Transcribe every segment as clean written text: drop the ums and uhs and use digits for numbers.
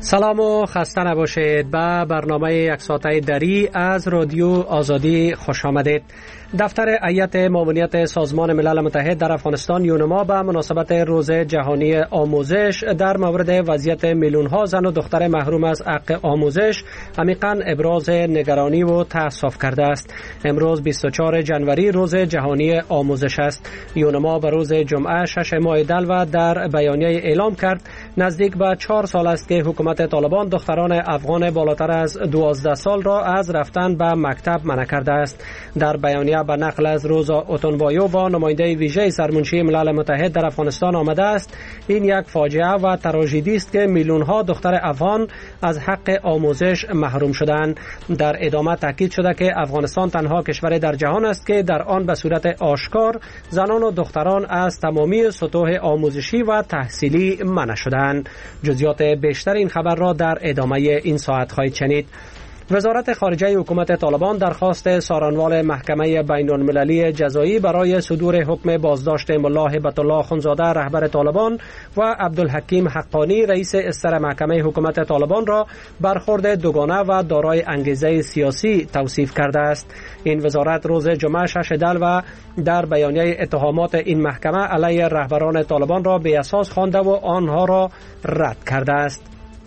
سلام و خسته نباشید. به برنامه یک ساعته دری از رادیو آزادی خوش آمدید. دفتر هیئت ماموریت سازمان ملل متحد در افغانستان یونما به مناسبت روز جهانی آموزش در مورد وضعیت میلیون‌ها زن و دختر محروم از حق آموزش عمیقاً ابراز نگرانی و تأسف کرده است. امروز 24 جنوری روز جهانی آموزش است. یونما به روز جمعه 6 ماه دلو در بیانیه اعلام کرد نزدیک به 4 سال است که حکومت طالبان دختران افغان بالاتر از 12 سال را از رفتن به مکتب منع کرده است. در بیانیه به نقل از روزا اوتونبایو با نماینده ویژه سرمنشی ملل متحد در افغانستان آمده است این یک فاجعه و تراژدی است که میلیون‌ها دختر افغان از حق آموزش محروم شدند. در ادامه تاکید شده که افغانستان تنها کشور در جهان است که در آن به صورت آشکار زنان و دختران از تمامی سطوح آموزشی و تحصیلی منع شدند. جزئیات بیشتر این خبر را در ادامه این ساعت خواهید شنید. وزارت خارجه حکومت طالبان درخواست سارنوال محکمه بین المللی جزایی برای صدور حکم بازداشت ملا هبت الله اخندزاده رهبر طالبان و عبدالحکیم حقانی رئیس استر محکمه حکومت طالبان را برخورد دوگانه و دارای انگیزه سیاسی توصیف کرده است. این وزارت روز جمعه 6 دلو در بیانیه اتهامات این محکمه علیه رهبران طالبان را بی اساس خوانده و آنها را رد کرده است.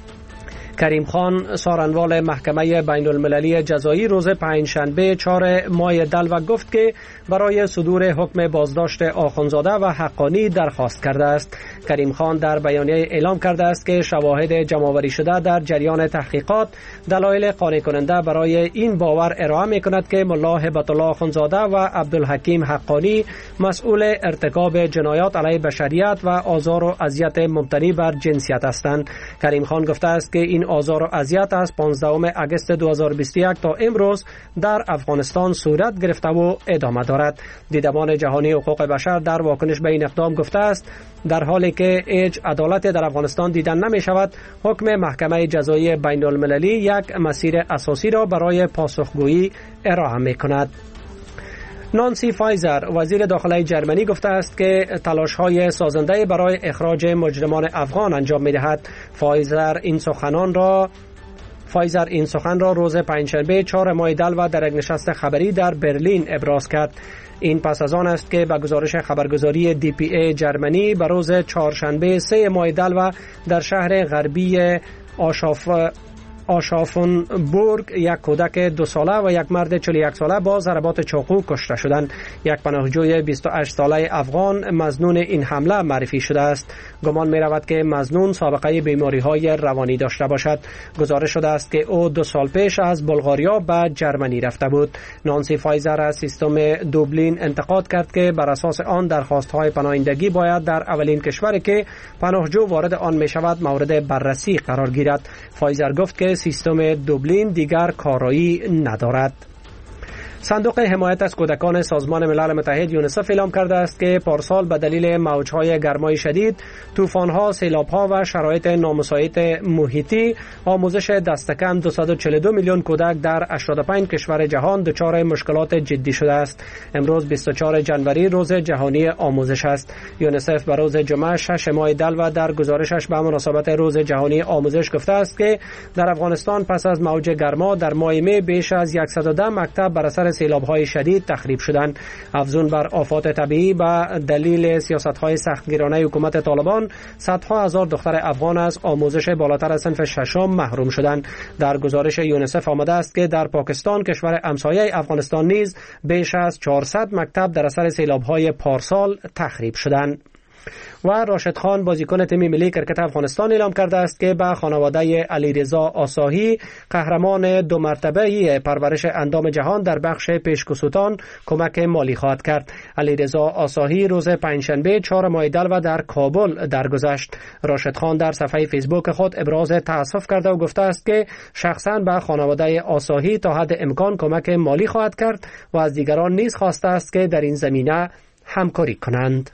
کریم خان سارنوال محکمه بین المللی جزایی روز پنجشنبه 4 ماه دلو گفت که برای صدور حکم بازداشت آخوندزاده و حقانی درخواست کرده است. کریم خان در بیانیه اعلام کرده است که شواهد جمع‌آوری شده در جریان تحقیقات دلایل قانع کننده برای این باور ارائه می‌کند که ملا هبت الله اخندزاده و عبدالحکیم حقانی مسئول ارتکاب جنایات علیه بشریت و آزار و اذیت مبتنی بر جنسیت هستند. کریم خان گفته است که این آزار و اذیت از 15 اگست 2021 تا امروز در افغانستان صورت گرفته و ادامه دارد. دیدبان جهانی حقوق بشر در واکنش به این اقدام گفته است در حالی که هیچ عدالت در افغانستان دیدن نمی شود، حکم محکمه جزایی بین المللی یک مسیر اساسی را برای پاسخگویی ارائه می کند. نانسی فایزر وزیر داخلی جرمنی گفته است که تلاش‌های سازنده برای اخراج مجرمان افغان انجام می‌دهد. فایزر این سخن را روز پنجشنبه 4 ماه دلو در یک نشست خبری در برلین ابراز کرد. این پس از آن است که به گزارش خبرگزاری DPA جرمنی به روز چهارشنبه 3 ماه دلو در شهر غربی آشافنبورگ یک کودک 2 ساله و یک مرد 41 ساله با ضربات چاقو کشته شدند. یک پناهجوی 28 ساله افغان مظنون این حمله معرفی شده است. گمان می رود که مظنون سابقه بیماری های روانی داشته باشد. گزارش شده است که او 2 سال پیش از بلغاریا به جرمنی رفته بود. نانسی فایزر از سیستم دوبلین انتقاد کرد که بر اساس آن درخواست های پناهندگی باید در اولین کشوری که پناهجو وارد آن می شود مورد بررسی قرار گیرد. فایزر گفت که سیستم دوبلین دیگر کارایی ندارد. صندوق حمایت از کودکان سازمان ملل متحد یونیسف اعلام کرده است که پارسال به دلیل موج‌های گرمای شدید، طوفان‌ها، سیلاب‌ها و شرایط نامساعد محیطی آموزش دستکم 242 میلیون کودک در 85 کشور جهان دچار مشکلات جدی شده است. امروز 24 جنوری روز جهانی آموزش است. یونیسف به روز جمعه 6 ماه دلو در گزارشش به مناسبت روز جهانی آموزش گفته است که در افغانستان پس از موج گرما در ماه می بیش از 110 مکتب بر اثر سیلاب‌های شدید تخریب شدند. افزون بر آفات طبیعی به دلیل سیاست‌های سختگیرانه حکومت طالبان، صدها هزار دختر افغان از آموزش بالاتر از صنف ششم محروم شدند. در گزارش یونیسف آمده است که در پاکستان کشور همسایه افغانستان نیز بیش از 400 مکتب در اثر سیلاب‌های پارسال تخریب شدند. و راشد خان بازیکن تیم ملی کرکت افغانستان اعلام کرده است که به خانواده علیرضا آساهی قهرمان 2 مرتبه پرورش اندام جهان در بخش پیشکسوتان کمک مالی خواهد کرد. علیرضا آساهی روز پنجشنبه 4 ماه دلو در کابل درگذشت. راشد خان در صفحه فیسبوک خود ابراز تأسف کرده و گفته است که شخصاً به خانواده آساهی تا حد امکان کمک مالی خواهد کرد و از دیگران نیز خواسته است که در این زمینه همکاری کنند.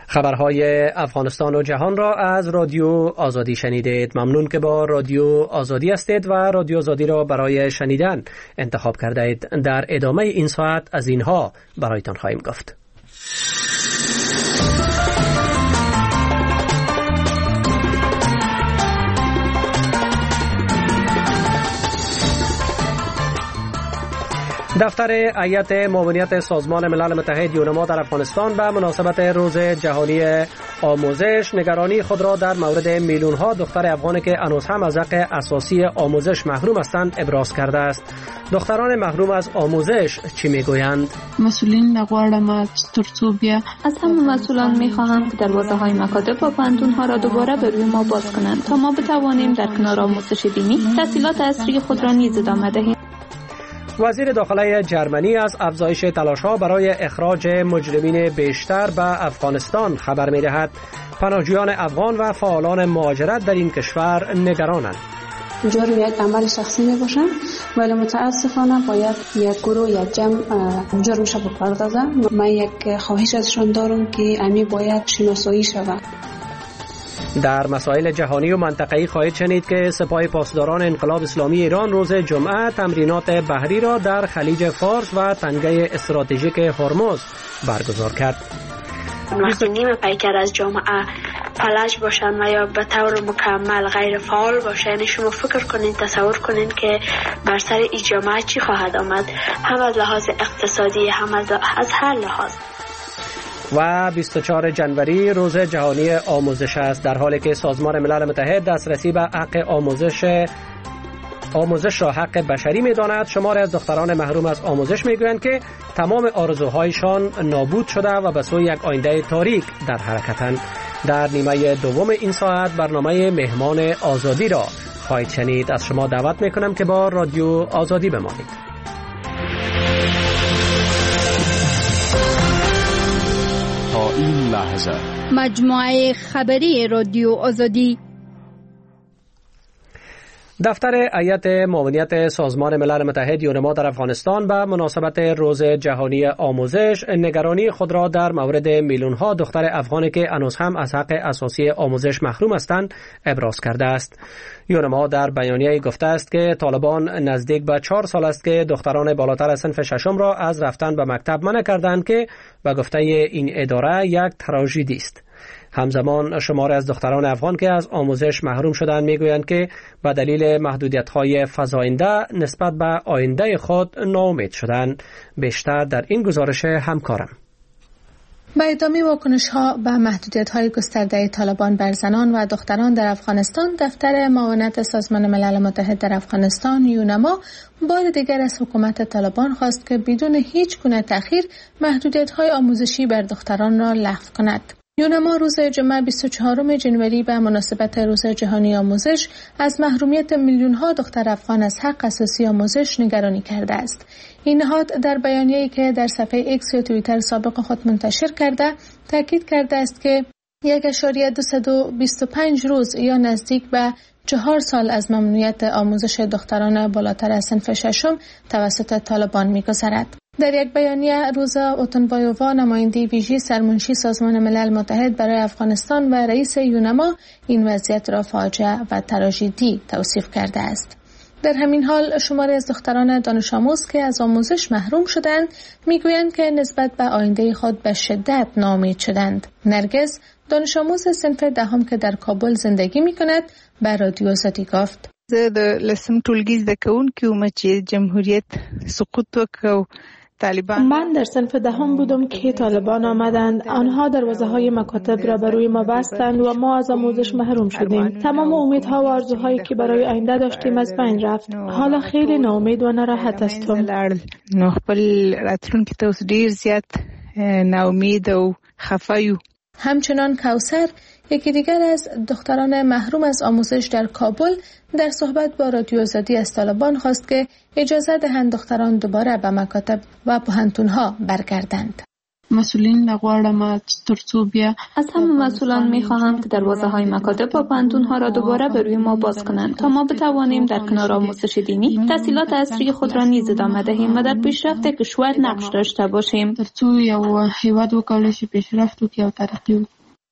خبرهای افغانستان و جهان را از رادیو آزادی شنیدید. ممنون که با رادیو آزادی هستید و رادیو آزادی را برای شنیدن انتخاب کرده اید. در ادامه این ساعت از اینها برایتان خواهیم گفت. دفتر هیئت معاونیت سازمان ملل متحد یونما در افغانستان به مناسبت روز جهانی آموزش نگرانی خود را در مورد میلیون‌ها دختر افغانی که هنوز هم از حق اساسی آموزش محروم هستند ابراز کرده است. دختران محروم از آموزش چی میگویند؟ مسئولین غواړم ترڅو بیا از همه مسئولان میخواهم که دروازه‌های مکاتب و پوهنتون‌ها را دوباره به روی ما باز کنند تا ما بتوانیم در کنار آموزش دینی تحصیلات عصری خود را نیز ادامه دهیم. وزیر داخله جرمنی از افزایش تلاش‌ها برای اخراج مجرمین بیشتر به افغانستان خبر می‌دهد. پناهجویان افغان و فعالان مهاجرت در این کشور نگرانند. جرم یک عمل شخصی میباشد ولی متاسفانه باید یک گروه یک جمع جرمش بپردازه. من یک خواهش ازشان دارم که امی باید شناسایی شود. در مسائل جهانی و منطقه‌ای خواهید شنید که سپاه پاسداران انقلاب اسلامی ایران روز جمعه تمرینات بحری را در خلیج فارس و تنگه استراتژیک هرمز برگزار کرد. وقتی نیمه پیکر از جامعه فلج باشن و یا به طور مکمل غیر فعال باشن، شما فکر کنین، تصور کنین که بر سر این جامعه چی خواهد آمد، هم از لحاظ اقتصادی هم از هر لحاظ. و 24 جنوری روز جهانی آموزش است، در حالی که سازمان ملل متحد دسترسی به حق آموزش را حق بشری می‌داند. شماری از دختران محروم از آموزش می‌گویند که تمام آرزوهایشان نابود شده و به سوی یک آینده تاریک در حرکتند. در نیمه دوم این ساعت برنامه مهمان آزادی را خواهید شنید. از شما دعوت می‌کنم که با رادیو آزادی بمانید. تا این لحظه مجموعه خبری رادیو آزادی. دفتر هیئت معاونیت سازمان ملل متحد یونما در افغانستان به مناسبت روز جهانی آموزش نگرانی خود را در مورد میلیون‌ها دختر افغانی که هنوز هم از حق اساسی آموزش محروم هستند ابراز کرده است. یونما در بیانیه‌ای گفته است که طالبان نزدیک به 4 سال است که دختران بالاتر از صنف ششم را از رفتن به مکتب منع کردند که به گفته این اداره یک تراژدی است. همزمان شماری از دختران افغان که از آموزش محروم شدند میگویند که به دلیل محدودیت‌های فزاینده نسبت به آینده خود ناامید شدند. بیشتر در این گزارش همکارم. با ادامه واکنش‌ها به محدودیت‌های گسترده طالبان بر زنان و دختران در افغانستان، دفتر معاونت سازمان ملل متحد در افغانستان یونما بار دیگر از حکومت طالبان خواست که بدون هیچ گونه تأخیر محدودیت‌های آموزشی بر دختران را لغو کند. یونما روز جمعه 24 جنوری به مناسبت روز جهانی آموزش از محرومیت میلیون‌ها دختر افغان از حق اساسی آموزش نگرانی کرده است. این نهاد در بیانیه‌ای که در صفحه ایکس یا توییتر سابق خود منتشر کرده، تاکید کرده است که 1.225 روز یا نزدیک به 4 سال از ممنوعیت آموزش دختران بالاتر از صنف ششم توسط طالبان می‌گذرد. در یک بیانیه، روزا اوتونبایووا، نماینده ویژه سرمنشی سازمان ملل متحد برای افغانستان و رئیس یونما، این وضعیت را فاجعه و تراژدی توصیف کرده است. در همین حال شماری از دختران دانش آموز که از آموزش محروم شدند میگویند که نسبت به آینده خود به شدت ناامید شدند. نرگس، دانش آموز صنف دهم که در کابل زندگی میکند، به رادیو آزادی گفت: زه د لسم ټولګي زده کوونکی وم چې جمهوریت سقوط وکړ. من در صنف دهم بودم که طالبان آمدند. آنها دروازه‌های مکاتب را بر روی ما بستند و ما از آموزش محروم شدیم. تمام امیدها و آرزوهایی که برای آینده داشتیم از بین رفت. حالا خیلی ناامید و ناراحت هستم. نو خپل راتلونکي ته اوس ډیر زیات ناامید او خفه یو. همچنان کوثر، یکی دیگر از دختران محروم از آموزش در کابل، در صحبت با رادیو آزادی از طالبان خواست که اجازه دهند دختران دوباره به مکاتب و پوهنتون‌ها برگردند. مسئولین غواړم ترڅو بیا از همه مسئولان میخواهم که دروازه‌های مکاتب و پوهنتون‌ها را دوباره به روی ما باز کنند تا ما بتوانیم در کنار آموزش دینی تحصیلات عصری خود را نیز ادامه دهیم و در پیشرفت کشور نقش داشته باشیم. ترڅو یو هیواد وکولای شي پیشرفت وکړي او ترقی وکړي.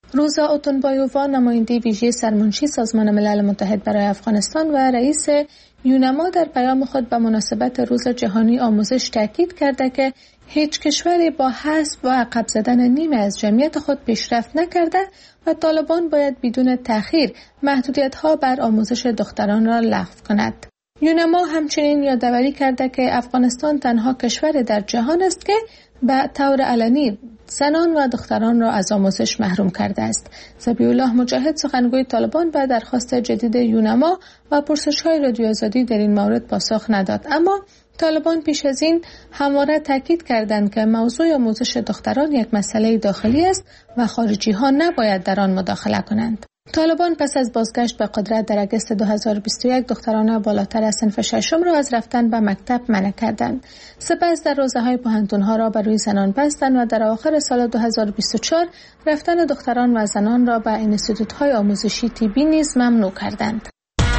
روزا اوتونبایووا نماینده ویژه سرمنشی سازمان ملل متحد برای افغانستان و رئیس یونما در پیام خود به مناسبت روز جهانی آموزش تاکید کرده که هیچ کشوری با حذف و عقب زدن نیمه از جمعیت خود پیشرفت نکرده و طالبان باید بدون تأخیر محدودیت‌ها بر آموزش دختران را لغو کند. یونما همچنین یادآوری کرده که افغانستان تنها کشور در جهان است که به طور علنی زنان و دختران را از آموزش محروم کرده است. ذبیح‌الله مجاهد سخنگوی طالبان به درخواست جدید یونما و پرسش‌های رادیو آزادی در این مورد پاسخ نداد، اما طالبان پیش از این همواره تاکید کردند که موضوع آموزش دختران یک مسئله داخلی است و خارجی‌ها نباید در آن مداخله کنند. طالبان پس از بازگشت به قدرت در اگست 2021 دختران بالاتر از صنف ششم را از رفتن به مکتب منع کردند. سپس در روزهای پوهنتون‌ها را بر روی زنان بستند و در آخر سال 2024 رفتن دختران و زنان را به انستیتوت‌های آموزشی طبی نیز ممنوع کردند.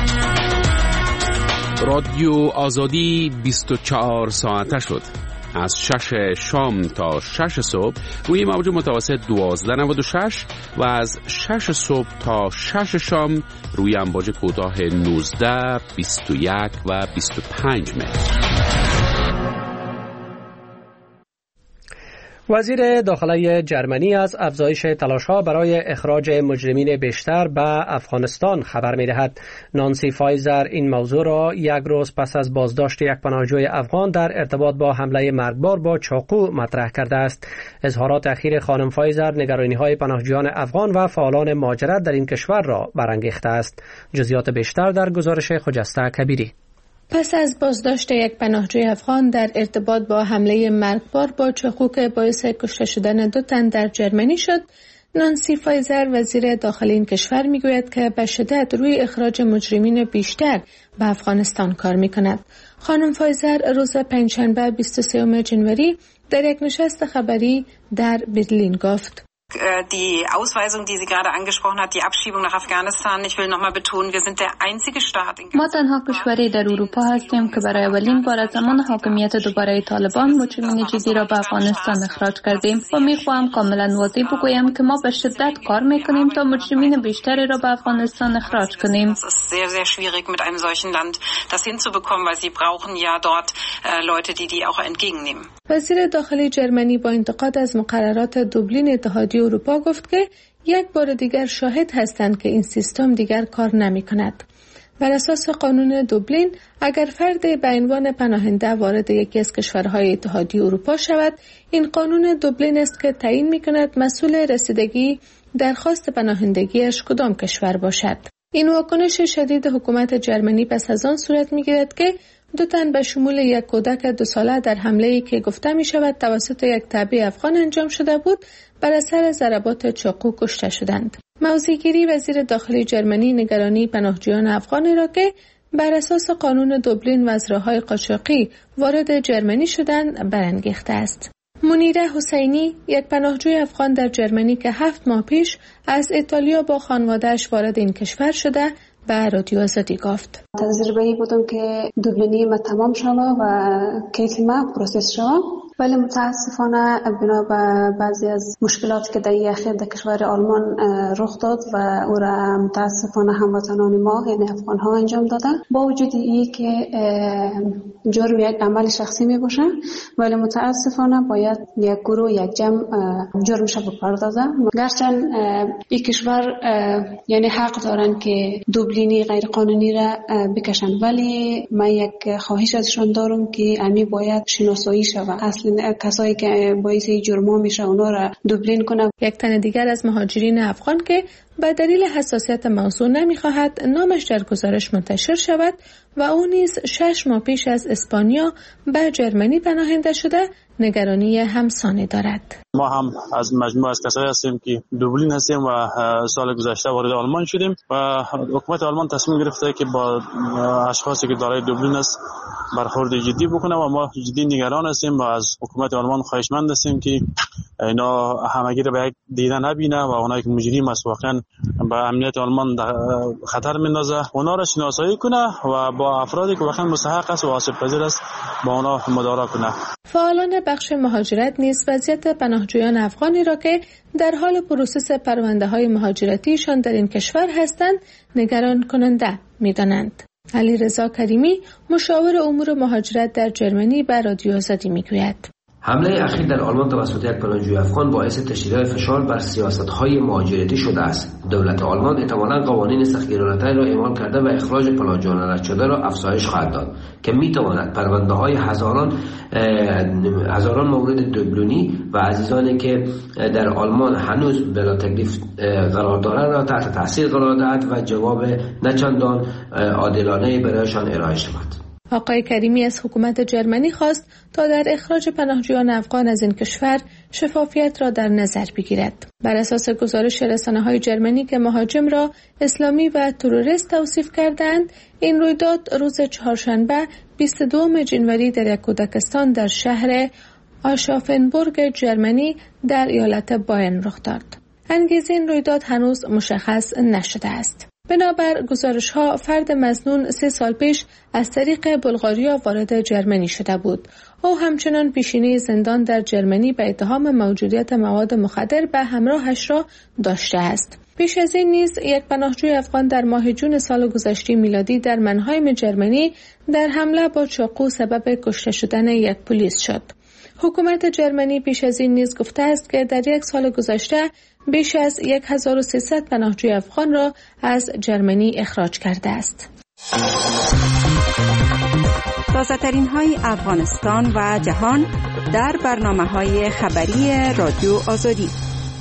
رادیو آزادی 24 ساعته شد. از 6 شام تا 6 صبح روی موج متوسط 1296 و از 6 صبح تا 6 شام روی امواج کوتاه 19، 21 و 25 متر. وزیر داخلی جرمنی از افزایش تلاش‌ها برای اخراج مجرمین بیشتر به افغانستان خبر می‌دهد. نانسی فایزر این موضوع را یک روز پس از بازداشت یک پناهجوی افغان در ارتباط با حمله مرگبار با چاقو مطرح کرده است. اظهارات اخیر خانم فایزر نگرانی‌های پناهجویان افغان و فعالان مهاجرت در این کشور را برانگیخته است. جزئیات بیشتر در گزارش خجسته کبیری. پس از بازداشت یک پناهجوی افغان در ارتباط با حمله مرگبار با چاقو که باعث کشته شدن 2 تن در جرمنی شد، نانسی فایزر وزیر داخلی این کشور میگوید که به شدت روی اخراج مجرمین بیشتر به افغانستان کار میکند. خانم فایزر روز پنجشنبه 23 جنوری در یک نشست خبری در برلین گفت: Die Ausweisung, die sie gerade angesprochen hat, die Abschiebung nach Afghanistan, ich will nochmal betonen, wir sind der einzige Staat in ما تنها کشوری در اروپا هستیم که برای اولین بار از زمان حاکمیت دوباره طالبان مجرمین جدی را به افغانستان اخراج کردیم و میخواهم کاملا واضح بگویم که ما به شدت کار میکنیم تا مجرمین بیشتری را به افغانستان اخراج کنیم. Es ist sehr, sehr schwierig mit einem solchen Land das hinzubekommen, weil sie brauchen ja dort Leute, die auch entgegennehmen. وزیر داخلی جرمنی با انتقاد از مقررات دوبلین اتحادیه اروپا گفت که یک بار دیگر شاهد هستند که این سیستم دیگر کار نمی کند. بر اساس قانون دوبلین اگر فرد به عنوان پناهنده وارد یکی از کشورهای اتحادیه اروپا شود، این قانون دوبلین است که تعیین می کند مسئول رسیدگی درخواست پناهندگیش کدام کشور باشد. این واکنش شدید حکومت جرمنی پس از آن صورت می گیرد که 2 تن به شمول یک کودک 2 ساله در حمله‌ای که گفته می شود توسط یک تابع افغان انجام شده بود بر اثر ضربات چاقو کشته شدند. موضع‌گیری وزیر داخلی جرمنی نگرانی پناهجویان افغانی را که بر اساس قانون دوبلین وزراهای قاچاقی وارد جرمنی شدند برانگیخته است. منیره حسینی یک پناهجوی افغان در جرمنی که 7 ماه پیش از ایتالیا با خانواده‌اش وارد این کشور شده به رادیو آزادی گفت: تجربه‌ای بودم که دوبلینی ما تمام شد و کیس ما پروسس شد، ولی متاسفانه بنا به بعضی از مشکلاتی که در اخیر در کشور آلمان رخ داد و او را متاسفانه هموطنان ما یعنی افغان ها انجام دادن. با وجود این که جرم یک عمل شخصی می باشه، ولی متاسفانه باید یک گروه یک جمع جرمش رو بپردازن. گرچند این کشور یعنی حق دارن که دوبلینی غیر قانونی را بکشن، ولی من یک خواهش ازشون دارم که امی باید شناسایی شود. اصلا کسایی که باعث جرم میشه اونا را دوبلین کنه. یک تن دیگر از مهاجرین افغان که به دلیل حساسیت موضوع نمیخواهد نامش در گزارش منتشر شود و او نیز 6 ماه پیش از اسپانیا به جرمنی پناهنده شده نگرانی همسانی دارد. ما هم از مجموعه از کسایی هستیم که دوبلین هستیم و سال گذشته وارد آلمان شدیم و حکومت آلمان تصمیم گرفته که با اشخاصی که دارای دوبلین است برخورد جدی بکنه و ما جدی نگران هستیم و از حکومت آلمان خواهشمند هستیم که اینا همگی رو به یک دیده نبینه و اونایی که مجرم است واقعا به امنیت آلمان خطر میندازه، اونا را شناسایی کنه و با افرادی که واقعا مستحق است و آسیب پذیر است با اونا مدارا کنه. فعالان بخش مهاجرت نیز وضعیت پناهجویان افغانی را که در حال پروسس پرونده‌های مهاجرتیشان در این کشور هستند نگران کننده می‌دانند. علیرضا کریمی مشاور امور مهاجرت در جرمنی به رادیو آزادی میگوید: حمله اخیر در آلمان توسط یک پناهجوی افغان باعث تشدید فشار بر سیاست‌های مهاجرتی شده است. دولت آلمان احتمالاً قوانین سختگیرانه‌تری را اعمال کرده و اخراج پناهجویان رد را افزایش خواهد داد که می‌تواند پرونده‌های هزاران مورد دوبلونی و عزیزانی که در آلمان هنوز بلا تکلیف قرار دارند را تحت تاثیر قرار دهد و جواب نچندان عادلانه برایشان ارائه شود. آقای کریمی از حکومت جرمنی خواست تا در اخراج پناهجویان افغان از این کشور شفافیت را در نظر بگیرد. بر اساس گزارش رسانه‌های جرمنی که مهاجم را اسلامی و تروریست توصیف کردند، این رویداد روز چهارشنبه 22 جنوری در یک کودکستان در شهر آشافنبورگ جرمنی در ایالت باین رخ داد. انگیزه این رویداد هنوز مشخص نشده است. بنابر گزارش‌ها فرد مظنون 3 سال پیش از طریق بلغاریا وارد جرمنی شده بود. او همچنان پیشینه زندان در جرمنی به اتهام موجودیت مواد مخدر به همراهش را داشته است. پیش از این نیز یک پناهجوی افغان در ماه جون سال گذشته میلادی در منهایم جرمنی در حمله با چاقو سبب کشته شدن یک پلیس شد. حکومت جرمنی پیش از این نیز گفته است که در یک سال گذشته بیش از 1300 پناهجوی افغان را از جرمنی اخراج کرده است. تازه‌ترین های افغانستان و جهان در برنامه‌های خبری رادیو آزادی.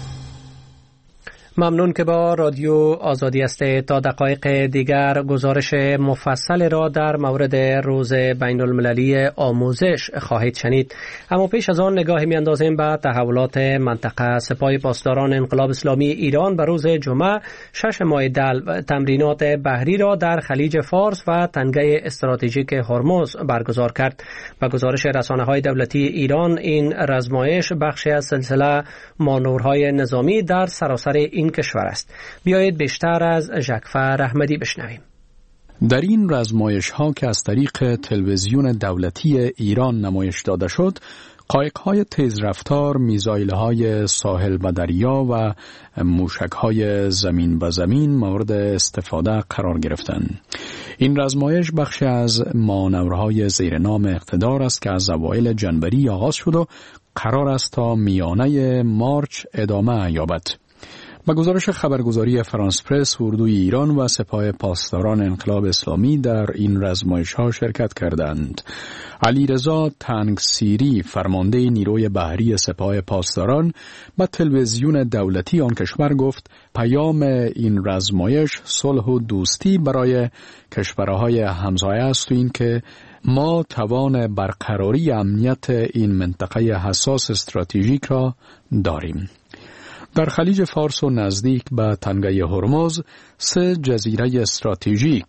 ممنون که با رادیو آزادی است. تا دقایق دیگر گزارش مفصل را در مورد روز بین المللی آموزش خواهید شنید. اما پیش از آن نگاهی می‌اندازیم به تحولات منطقه. سپاه پاسداران انقلاب اسلامی ایران به روز جمعه 6 ماه دلو تمرینات بحری را در خلیج فارس و تنگه استراتژیک هرمز برگزار کرد. به گزارش رسانه‌های دولتی ایران، این رزمایش بخشی از سلسله مانورهای نظامی در سراسر این کشور است. بیایید بیشتر از ژکفر احمدی بشنویم. در این رزمایش‌ها که از طریق تلویزیون دولتی ایران نمایش داده شد، قایق‌های تیزرفتار، میزایل‌های ساحل و دریا و موشک‌های زمین به زمین مورد استفاده قرار گرفتند. این رزمایش بخشی از مانورهای زیر نام اقتدار است که از اوایل جنوری آغاز شد و قرار است تا میانه مارچ ادامه یابد. با گزارش خبرگزاری فرانس پرس، اردوی ایران و سپاه پاسداران انقلاب اسلامی در این رزمایش‌ها شرکت کردند. علیرضا تنگسیری، فرمانده نیروی بحری سپاه پاسداران، به تلویزیون دولتی آن کشور گفت پیام این رزمایش صلح و دوستی برای کشورهای همسایه است و این که ما توان برقراری امنیت این منطقه حساس استراتژیک را داریم. در خلیج فارس و نزدیک به تنگه هرمز 3 جزیره استراتژیک،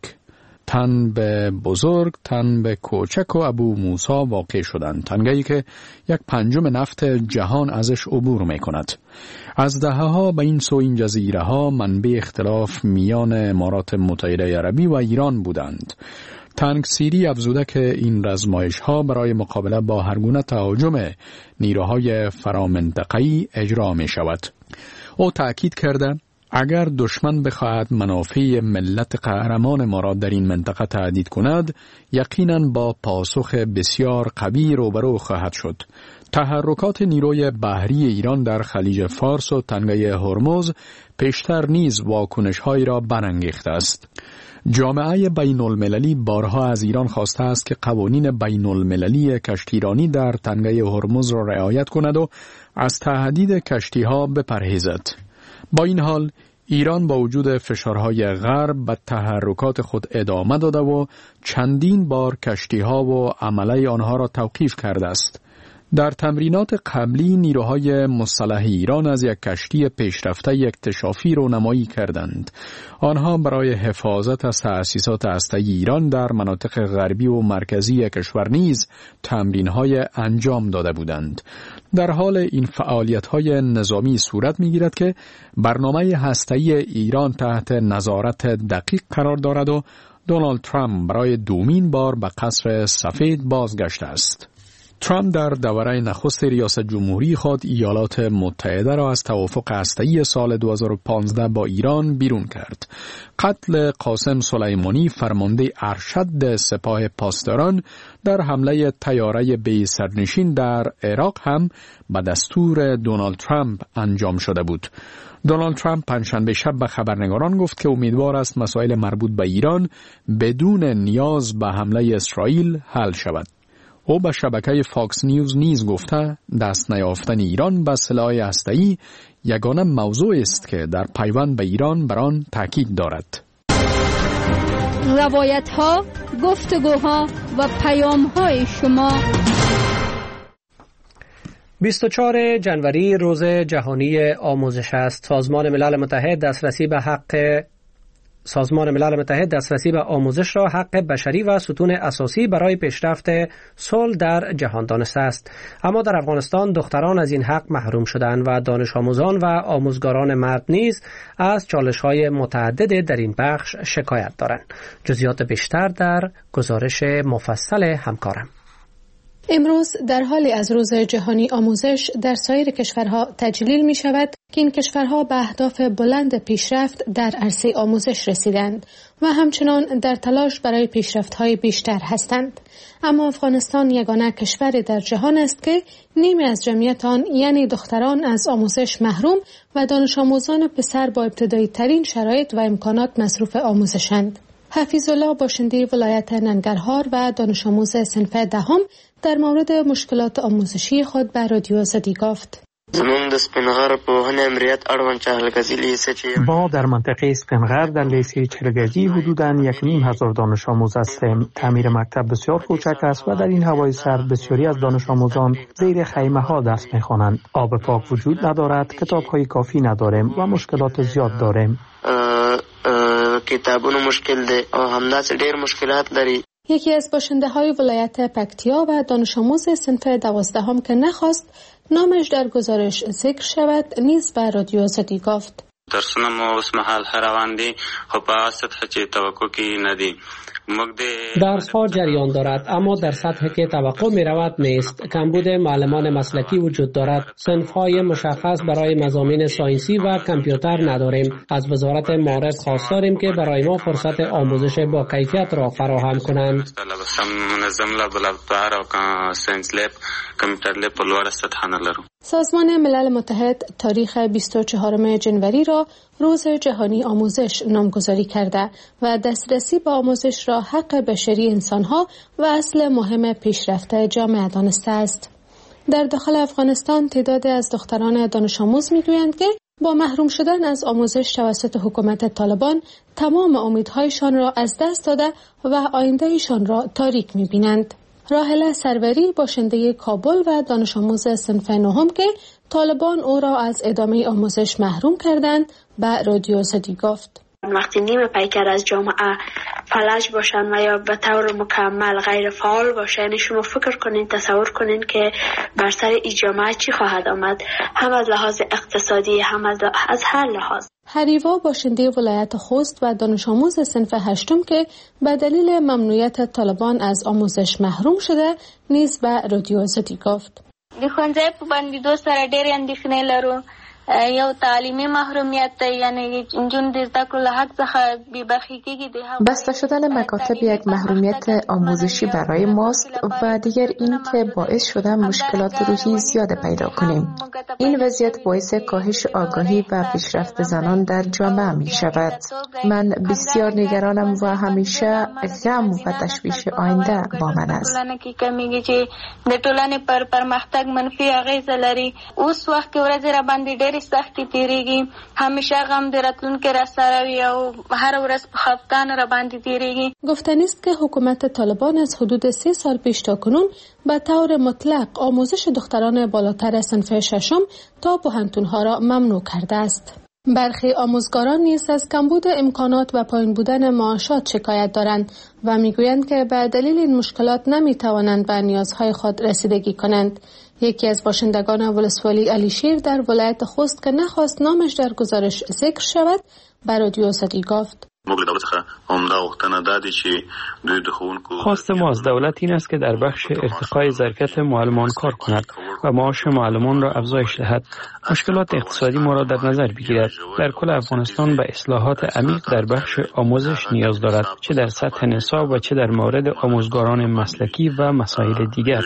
تن به بزرگ، تن به کوچک و ابو موسی واقع شدند. تنگه‌ای که 1/5 نفت جهان ازش عبور می کند. از دهه‌ها به این سو این جزیره ها منبع اختلاف میان امارات متحده عربی و ایران بودند. تنگسیری افزوده که این رزمایش‌ها برای مقابله با هر گونه تهاجم نیروهای فرامنطقه‌ای اجرا می شود. او تأکید کرده اگر دشمن بخواهد منافع ملت قهرمان ما را در این منطقه تهدید کند، یقیناً با پاسخ بسیار قوی روبرو خواهد شد. تحرکات نیروی بحری ایران در خلیج فارس و تنگه هرمز پیشتر نیز واکنش‌هایی را برانگیخته است. جامعه بین المللی بارها از ایران خواسته است که قوانین بین المللی کشتیرانی در تنگه هرمز را رعایت کند و از تهدید کشتی‌ها بپرهیزد. با این حال ایران با وجود فشارهای غرب به تحرکات خود ادامه داده و چندین بار کشتی‌ها و عمله آنها را توقیف کرده است. در تمرینات قبلی نیروهای مسلح ایران از یک کشتی پیشرفته اکتشافی رونمایی کردند. آنها برای حفاظت از تأسیسات هسته‌ای ایران در مناطق غربی و مرکزی کشور نیز تمرین‌های انجام داده بودند. در حال این فعالیت‌های نظامی صورت می‌گیرد که برنامه هسته‌ای ایران تحت نظارت دقیق قرار دارد و دونالد ترامپ برای دومین بار به قصر سفید بازگشته است. ترامپ در دوره نخست ریاست جمهوری خود ایالات متحده را از توافق هسته‌ای سال 2015 با ایران بیرون کرد. قتل قاسم سلیمانی فرمانده ارشد سپاه پاسداران در حمله طیاره بی سرنشین در عراق هم به دستور دونالد ترامپ انجام شده بود. دونالد ترامپ پنجشنبه شب به خبرنگاران گفت که امیدوار است مسائل مربوط به ایران بدون نیاز به حمله اسرائیل حل شود. او به شبکه فاکس نیوز نیز گفته دست نیافتن ایران به سلاح هسته‌ای یگانه موضوع است که در پیوند به ایران بر آن تاکید دارد. روایت‌ها، گفتگوها و پیام‌های شما. 24 جنوری روز جهانی آموزش است. سازمان ملل متحد دسترسی به آموزش را حق بشری و ستون اساسی برای پیشرفت صلح در جهان دانسته است. اما در افغانستان دختران از این حق محروم شدند و دانش آموزان و آموزگاران مرد نیز از چالش‌های متعدد در این بخش شکایت دارند. جزئیات بیشتر در گزارش مفصل همکارم. امروز در حالی از روز جهانی آموزش در سایر کشورها تجلیل می شود که این کشورها به اهداف بلند پیشرفت در عرصه آموزش رسیدند و همچنان در تلاش برای پیشرفت‌های بیشتر هستند. اما افغانستان یگانه کشوری در جهان است که نیمی از جمعیت آن یعنی دختران از آموزش محروم و دانش آموزان پسر با ابتدایی ترین شرایط و امکانات مصروف آموزشند. حفیظالله باشنده ولایت ننگرهار و دانش آموز صنف دهم در مورد مشکلات آموزشی خود به رادیو آزادی گفت. ما در منطقه سپنغر در لیسه چرگجی حدوداً 1,500 دانش آموز هستیم. تعمیر مکتب بسیار کوچک است و در این هوای سرد بسیاری از دانش آموزان زیر خیمه ها درس می‌خوانند. آب پاک وجود ندارد، کتاب‌های کافی نداریم و مشکلات زیاد داریم. کتابونو مشکل ده او همداسې ډېر مشکلات لري. یکی از باشنده های ولایت پکتیا و دانش آموز صنف 12 که نخواست نامش در گزارش ذکر شود نیز به رادیو آزادی گفت. درسونه مو اوس مهال روان دي خو په سطح چې توقع کې ندي. درس‌ها جریان دارد اما در سطحی که توقع می‌رود نیست. کمبود معلمان مسلکی وجود دارد. صنف‌های مشخص برای مضامین ساینسی و کامپیوتر نداریم. از وزارت معارف خواست داریم که برای ما فرصت آموزش با کیفیت را فراهم کنند. سازمان ملل متحد تاریخ 24 جنوری را روز جهانی آموزش نامگذاری کرده و دسترسی به آموزش را حق بشری انسانها و اصل مهم پیشرفت جامعه دانسته است. در داخل افغانستان تعدادی از دختران دانش آموز میگویند که با محروم شدن از آموزش توسط حکومت طالبان تمام امیدهایشان را از دست داده و آیندهشان را تاریک میبینند. راحله سروری باشنده کابل و دانش آموز صنف 9 که طالبان او را از ادامه آموزش محروم کردند به رادیو آزادی گفت. وقتی نیمه پیکر از جامعه فلج باشن و یا به طور مکمل غیر فعال باشن، یعنی شما فکر کنین، تصور کنین که بر سر این جامعه چی خواهد آمد، هم از لحاظ اقتصادی هم از هر لحاظ. هریوا باشنده ولایت خوست و دانش آموز صنف 8 که به دلیل ممنوعیت طالبان از آموزش محروم شده نیز به رادیو آزادی گفت. د ښوونځي په بندېدو سره ډېرې اندېښنې لرو. یو تعلیمي محرومیت دی، یعنی نجونې د زده کړو له حق څخه بېبرخې کېږي. بسته شدن مکاتب یک محرومیت آموزشی برای ماست و دیگر این که باعث شده مشکلات روحی زیاد پیدا کنیم. این وضعیت باعث کاهش آگاهی و پیشرفت زنان در جامعه می شود. من بسیار نگرانم و همیشه غم و تشویش آینده با من است. د ټولنې پر پرمختګ منفي اغیزه لري. اوس وخت کې ورځې را باندې ډېرې ډېرې سختې تېرېږي. همیشه غم د راتلونکي را سره وي او هر ورځ په خفګان را باندې تېرېږي. گفتنی است که حکومت طالبان از حدود 3 سال پیش تا کنون به طور مطلق آموزش دختران بالاتر صنف ششم تا پوهنتون‌ها را ممنوع کرده است. برخی آموزگاران نیز از کمبود امکانات و پایین بودن معاشات شکایت دارند و میگویند که به دلیل این مشکلات نمیتوانند به نیازهای خود رسیدگی کنند. یکی از باشندگان ولسوالی علیشیر در ولایت خوست که نخواست نامش در گزارش ذکر شود، به رادیو آزادی گفت: خواست ما از دولت این است که در بخش ارتقای ظرفیت معلمان کار کند و معاش معلمان را افزایش دهد. مشکلات اقتصادی ما را در نظر بگیرد. در کل افغانستان به اصلاحات عمیق در بخش آموزش نیاز دارد، چه در سطح نصاب و چه در مورد آموزگاران مسلکی و مسائل دیگر.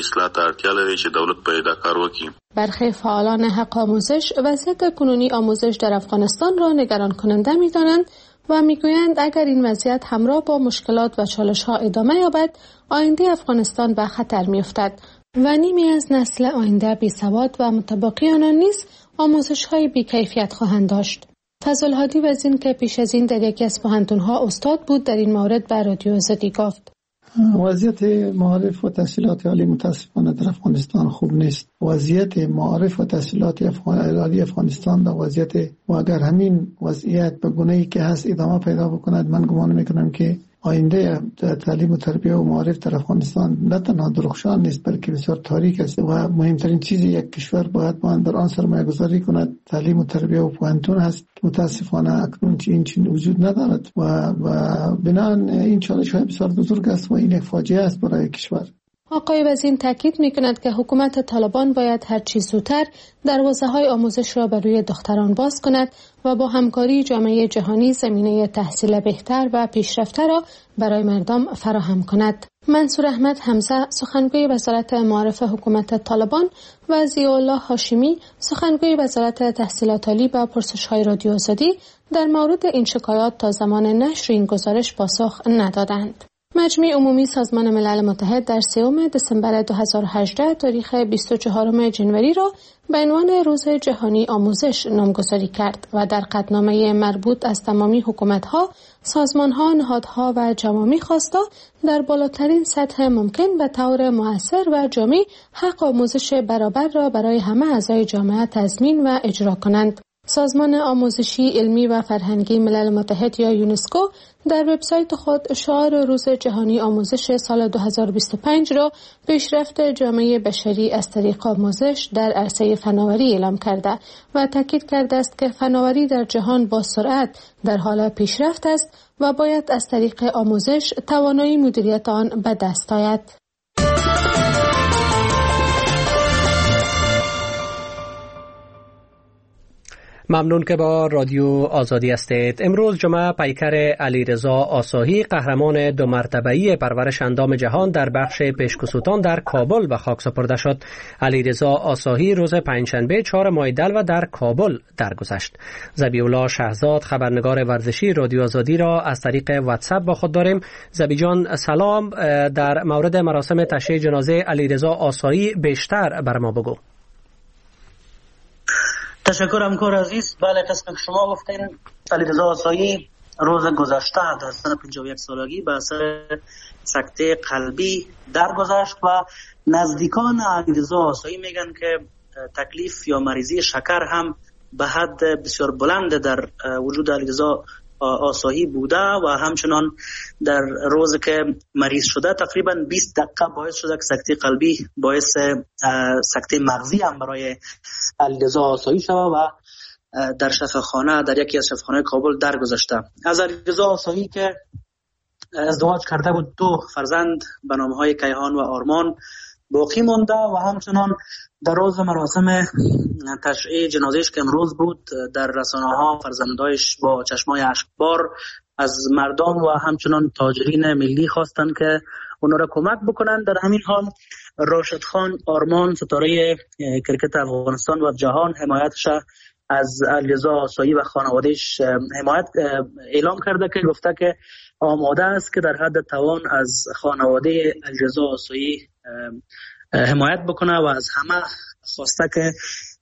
برخی فعالان حق آموزش وضعیت کنونی آموزش در افغانستان را نگران کننده می‌دانند و میگویند اگر این وضعیت همراه با مشکلات و چالش‌ها ادامه یابد، آینده افغانستان به خطر می‌افتد و نیمی از نسل آینده بی‌سواد و متبقی آنان نیز آموزش‌های بی‌کیفیت خواهند داشت. فضل‌هادی وزین که پیش از این در یکی از پوهنتون‌ها استاد بود در این مورد به رادیو آزادی گفت: وضعیت معارف و تحصیلات عالی متاسفانه در افغانستان خوب نیست. وضعیت معارف و تحصیلات عالی افغانستان در وضعیت و اگر همین وضعیت به گونه‌ای که هست ادامه پیدا بکند، من گمان میکنم که آینده تعلیم و تربیت و معارف در افغانستان نه تنها درخشان نیست بلکه بسیار تاریک است و مهمترین چیزی یک کشور باید در آن سرمایه‌گذاری کند تعلیم و تربیت و پوهنتون هست که متاسفانه اکنون این چیز وجود ندارد و بنابراین این چالش‌های بسیار بزرگ است و این یک فاجعه است برای کشور. آقای وزین تاکید می‌کند که حکومت طالبان باید هر چه زودتر دروازه‌های آموزش را برای دختران باز کند و با همکاری جامعه جهانی زمینه تحصیل بهتر و پیشرفته را برای مردم فراهم کند. منصور احمد حمزه سخنگوی وزارت معارف حکومت طالبان و ضیاءالله هاشمی سخنگوی وزارت تحصیلات عالی به پرسش‌های رادیو آزادی در مورد این شکایات تا زمان نشر این گزارش پاسخ ندادند. مجمع عمومی سازمان ملل متحد در 3 دسامبر 2018 تاریخ 24 جنوری را به عنوان روز جهانی آموزش نامگذاری کرد و در قطعنامه مربوط از تمامی حکومت‌ها، سازمان‌ها، نهادها و جوامع خواسته در بالاترین سطح ممکن به طور مؤثر و جامع حق آموزش برابر را برای همه اعضای جامعه تضمین و اجرا کنند. سازمان آموزشی علمی و فرهنگی ملل متحد یا یونسکو در وبسایت خود شعار روز جهانی آموزش سال 2025 را پیشرفت جامعه بشری از طریق آموزش در عرصه فناوری اعلام کرده و تاکید کرده است که فناوری در جهان با سرعت در حال پیشرفت است و باید از طریق آموزش توانایی مدیریت آن به دست آید. ممنون که با رادیو آزادی هستید. امروز جمعه پیکر علیرضا آساهی قهرمان 2 مرتبه‌ای پرورش اندام جهان در بخش پیشکسوتان در کابل به خاک سپرده شد. علیرضا آساهی روز پنجشنبه 4 ماه دلو در کابل درگذشت. ذبیح‌الله شهزاد خبرنگار ورزشی رادیو آزادی را از طریق واتساپ با خود داریم. ذبی جان سلام، در مورد مراسم تشییع جنازه علیرضا آساهی بیشتر بر ما بگو. تشکر همکار عزیز. بله، قسم که شما گفتین علیرضا آساهی روز گذشته در سن 51 سالگی به اثر سکته قلبی درگذشت و نزدیکان علیرضا آساهی میگن که تکلیف یا مریضی شکر هم به حد بسیار بلند در وجود علیرضا آساهی بوده و همچنان در روز که مریض شده تقریبا 20 دقیقه باعث شده که سکته قلبی باعث سکته مغزی هم برای علیرضا آساهی شده و در شفاخانه در یکی از شفاخانه کابل درگذشته. از علیرضا آساهی که ازدواج کرده بود 2 فرزند به نامهای کیهان و آرمان باقی مونده و همچنان در روز مراسم تشییع جنازهش که امروز بود در رسانه‌ها فرزندایش با چشمای اشکبار از مردم و همچنان تاجرین ملی خواستند که اونا را کمک بکنن. در همین حال راشد خان آرمان ستاره کرکت افغانستان و جهان حمایتش از علیرضا آساهی و خانوادهش حمایت اعلام کرده که گفته که آماده است که در حد توان از خانواده علیرضا آساهی حمایت بکنه و از همه خواسته که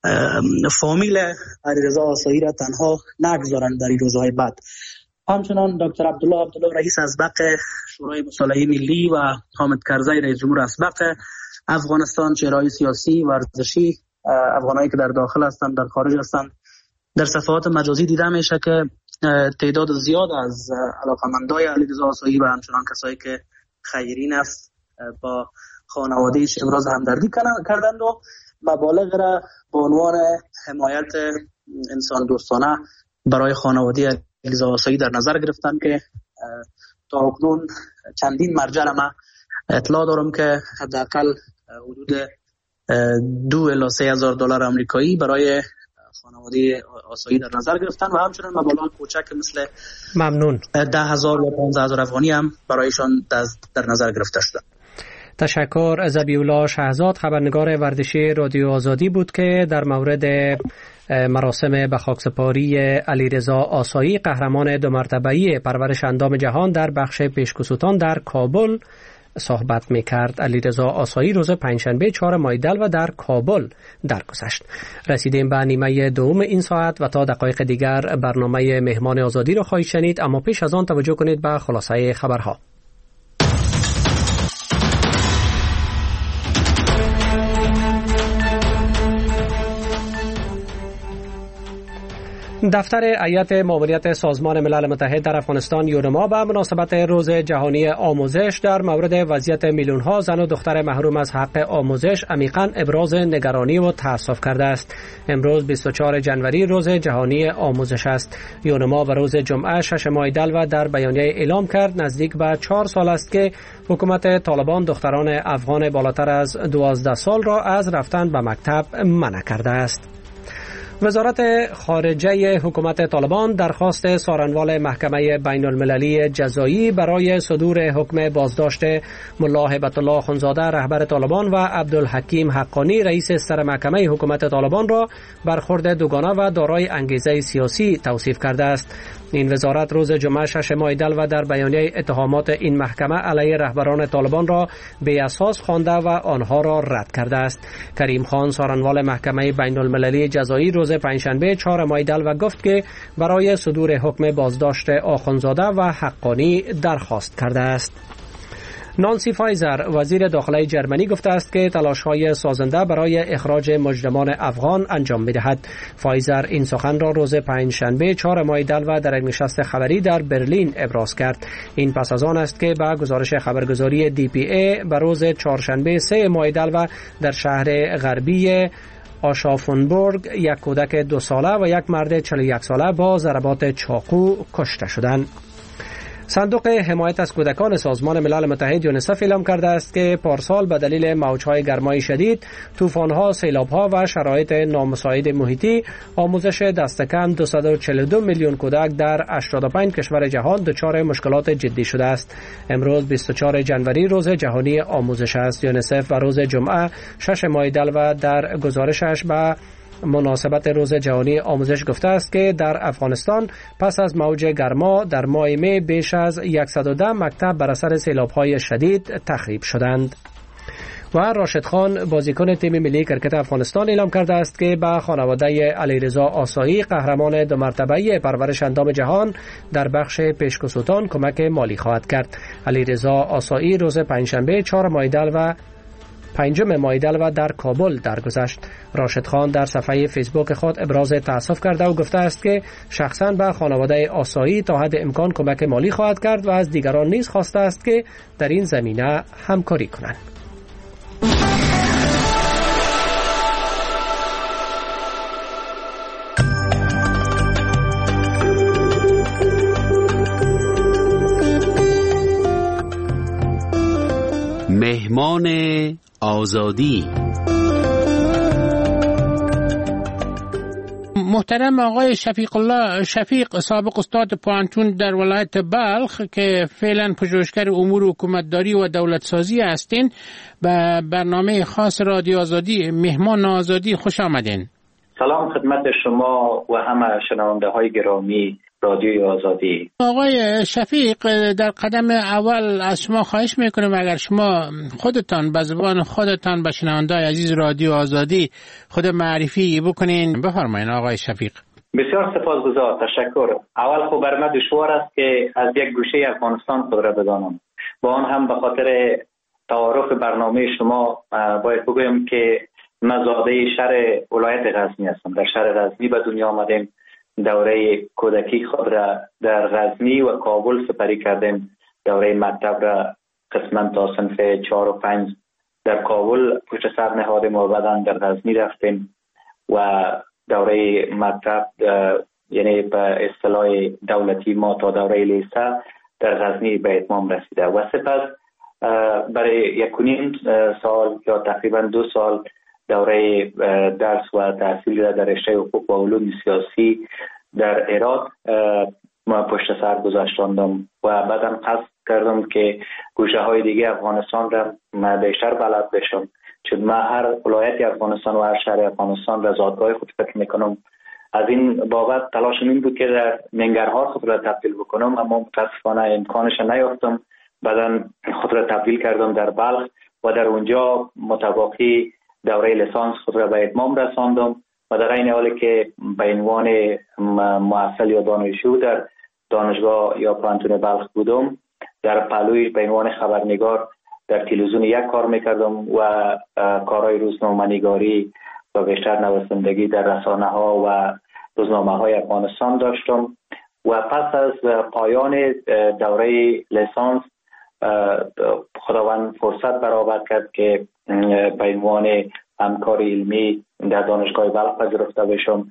فامیل علیرضا آسایی را تنها نگذارند در این روزهای بعد. همچنان دکتر عبدالله رئیس اسبق شورای مصالحه ملی و حامد کرزی رئیس جمهور اسبق افغانستان، چهره‌های سیاسی، ورزشی، افغانایی که در داخل هستند، در خارج هستند، در صفحات مجازی دیده میشه که تعداد زیاد از علاقمندای علیرضا آسایی و همچنان کسایی که خیرین است با خانواده‌اش ابراز همدردی کردند و مبالغ را به عنوان حمایت انسان دوستانه برای خانواده علیرضا آسایی در نظر گرفتند که تا اکنون چندین مرجع را من اطلاع دارم که حداقل حدود 2 الی 3 هزار دلار آمریکایی برای خانواده آسایی در نظر گرفتن و همچنین مبالغ کوچک مثل ممنون 10,000 یا 15,000 افغانی هم برایشان در نظر گرفته شده. تشکر. ذبیح‌الله شهزاد، خبرنگار ورزشی رادیو آزادی بود که در مورد مراسم به خاکسپاری علیرضا آسایی، قهرمان 2 مرتبه‌ای پرورش اندام جهان در بخش پیشکسوتان در کابل صحبت می‌کرد. علیرضا آسایی روز پنجشنبه 4 ماه و در کابل درگذشت. رسیدیم به نیمه دوم این ساعت و تا دقایق دیگر برنامه مهمان آزادی رو خواهید شنید، اما پیش از آن توجه کنید به خلاصه خبرها. دفتر هیئت ماموریت سازمان ملل متحد در افغانستان یونما به مناسبت روز جهانی آموزش در مورد وضعیت میلیون‌ها زن و دختر محروم از حق آموزش عمیقاً ابراز نگرانی و تأسف کرده است. امروز 24 جنوری روز جهانی آموزش است. یونما به روز جمعه 6 ماه و در بیانیه اعلام کرد نزدیک به 4 سال است که حکومت طالبان دختران افغان بالاتر از 12 سال را از رفتن به مکتب منع کرده است. وزارت خارجه حکومت طالبان درخواست سارنوال محکمه بین المللی جزایی برای صدور حکم بازداشت ملا هیبت الله اخوندزاده رهبر طالبان و عبدالحکیم حقانی رئیس سر محکمه حکومت طالبان را برخورد دوگانه و دارای انگیزه سیاسی توصیف کرده است. این وزارت روز جمعه 6 ماه و در بیانیه اتهامات این محکمه علیه رهبران طالبان را بی اساس خوانده و آنها را رد کرده است. کریم خان سارنوال محکمه بین المللی جزایی روز پنجشنبه 4 ماه و گفت که برای صدور حکم بازداشت آخوندزاده و حقانی درخواست کرده است. نانسی فایزر وزیر داخلی جرمنی گفته است که تلاش‌های سازنده برای اخراج مجرمان افغان انجام می‌دهد. فایزر این سخن را روز پنجشنبه 4 ماه و در یک نشست خبری در برلین ابراز کرد. این پس از آن است که با گزارش خبرگزاری DPA به روز چهارشنبه 3 ماه و در شهر غربی آشافونبورگ یک کودک 2 ساله و یک مرد 41 ساله با ضربات چاقو کشته شدند. صندوق حمایت از کودکان سازمان ملل متحد یونیسف اعلام کرده است که پارسال به دلیل موج‌های گرمای شدید، طوفان‌ها، سیلاب‌ها و شرایط نامساعد محیطی آموزش دست کم 242 میلیون کودک در 85 کشور جهان دچار مشکلات جدی شده است. امروز 24 جنوری روز جهانی آموزش است. یونیسف و روز جمعه 6 ماه و در گزارشش به مناسبت روز جهانی آموزش گفته است که در افغانستان پس از موج گرما در ماه می بیش از 110 مکتب بر اثر سیلاب‌های شدید تخریب شدند. و راشد خان بازیکن تیم ملی کرکت افغانستان اعلام کرده است که به خانواده علیرضا آسایی قهرمان 2 مرتبه‌ای پرورش اندام جهان در بخش پیشکسوتان کمک مالی خواهد کرد. علیرضا آسایی روز پنجشنبه 4 ماه و 5 ماه و در کابل درگذشت. راشد خان در صفحه فیسبوک خود ابراز تأسف کرده و گفته است که شخصاً به خانواده آسایی تا حد امکان کمک مالی خواهد کرد و از دیگران نیز خواسته است که در این زمینه همکاری کنند. مهمان آزادی. محترم آقای شفیق سابق استاد پوانتون در ولایت بلخ که فعلا پژوهشگر امور حکومتداری و دولت سازی هستین، به برنامه خاص رادیو آزادی مهمان آزادی خوش آمدین. سلام خدمت شما و همه شنونده های گرامی رادیوی آزادی. آقای شفیق، در قدم اول از شما خواهش میکنم اگر شما خودتان به زبان خودتان به شنونده‌های عزیز رادیو آزادی خود معرفی بکنین. بفرمایید آقای شفیق. بسیار سپاسگزار، تشکر. اول خب بر من دشوار است که از یک گوشه افغانستان خود را بدانم. با آن هم به خاطر تعارف برنامه شما باید بگویم که من زاده شهر ولایت غزنی هستم. در شهر غزنی به دنیا آمدیم. دوره کودکی خود را در غزنی و کابل سپری کردیم. دوره مکتب را قسما تا صنف 4 و 5 در کابل پشت سر نهادیم و بعدا در غزنی رفتیم و دوره مکتب یعنی به اصطلاح دولتی ما تا دوره لیسه در غزنی به اتمام رسیده و سپس برای 1.5 سال یا تقریبا 2 سال دوره درس و تحصیل را در رشته حقوق و علوم سیاسی در هرات ما پشت سر گذاشتم و بعدم قصد کردم که گوشه های دیگه افغانستان را من بیشتر بلد بشم، چون من هر ولایت افغانستان و هر شهر افغانستان را زادگاه خود فکر میکنم. از این بابت تلاشم این بود که در ننگرهار خود را تبدیل بکنم، اما متاسفانه امکانش نیافتم. بعدا خود را تبدیل کردم در بلخ و در اونجا متواقی دوره لیسانس خود را به اتمام رساندم و در این حالی که به عنوان محصل یا دانشجو در دانشگاه یا پانتون بلخ بودم، در پهلوی به عنوان خبرنگار در تلویزیون یک کار میکردم و کارهای روزنامه‌نگاری و بیشتر نویسندگی در رسانه ها و روزنامه های افغانستان داشتم و پس از پایان دوره لیسانس خداوند فرصت برآورد کرد که به عنوان همکار علمی در دانشگاه بلخ پذیرفته بشم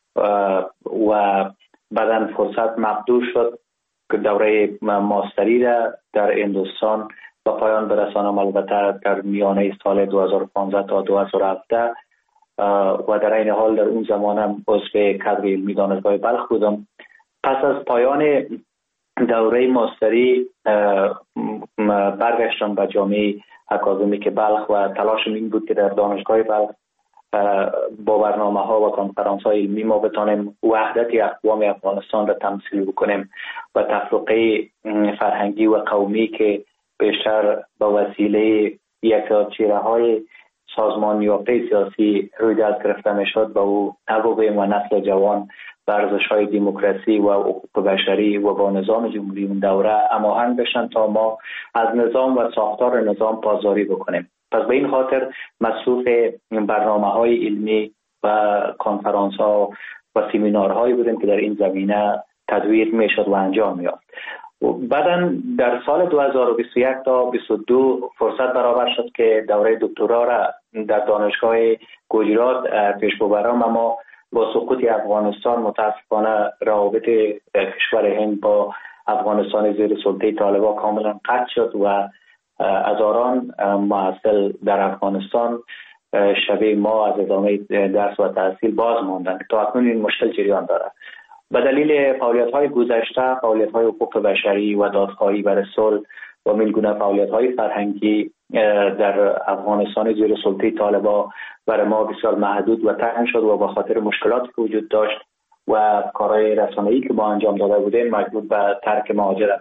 و بعداً فرصت مقدور شد که دوره ماستری را در هندوستان با پایان برسانم، البته در میانه سال 2015 تا 2017 و در این حال در اون زمانم عضو کادر علمی دانشگاه بلخ بودم. پس از پایان دوره ماستری برگشتم به جامعه اکادمیک بلخ و تلاشم این بود که در دانشگاه بلخ با برنامه ها و کنفرانس های علمی ما بتانیم وحدت اقوام افغانستان را تمثیل بکنیم و تفرقه فرهنگی و قومی که بیشتر با وسیله یکسانچیره های سازمان یافته سیاسی روی دست گرفته میشد با او عوامل و نسل جوان ارزش های دموکراسی و حقوق بشری و با نظام جمهوری اون دوره هماهنگ بشن تا ما از نظام و ساختار نظام پاسداری بکنیم. پس به این خاطر مصروف برنامه های علمی و کنفرانس ها و سمینارهایی بودیم که در این زمینه تدویر میشد و انجام یافت. بعداً در سال 2021 تا 22 فرصت برابر شد که دوره دکترا را در دانشگاه گجرات پیش ببرم، اما با سقوط افغانستان متاسفانه روابط کشور هند با افغانستان زیر سلطه طالبان کاملا قطع شد و هزاران محصل در افغانستان شبیه ما از ادامه درس و تحصیل باز ماندند. تا اکنون این مشکل جریان دارد. به دلیل فعالیت‌های گذشته، فعالیت‌های حقوق بشری و دادخواهی برای صلح و میلگونه فعالیت‌های فرهنگی در افغانستان زیر سلطه طالبان برای ما بسیار محدود و تنگ شد و به خاطر مشکلاتی که وجود داشت و کارهای رسانه‌ای که ما انجام داده بودیم مجبور به ترک مهاجرت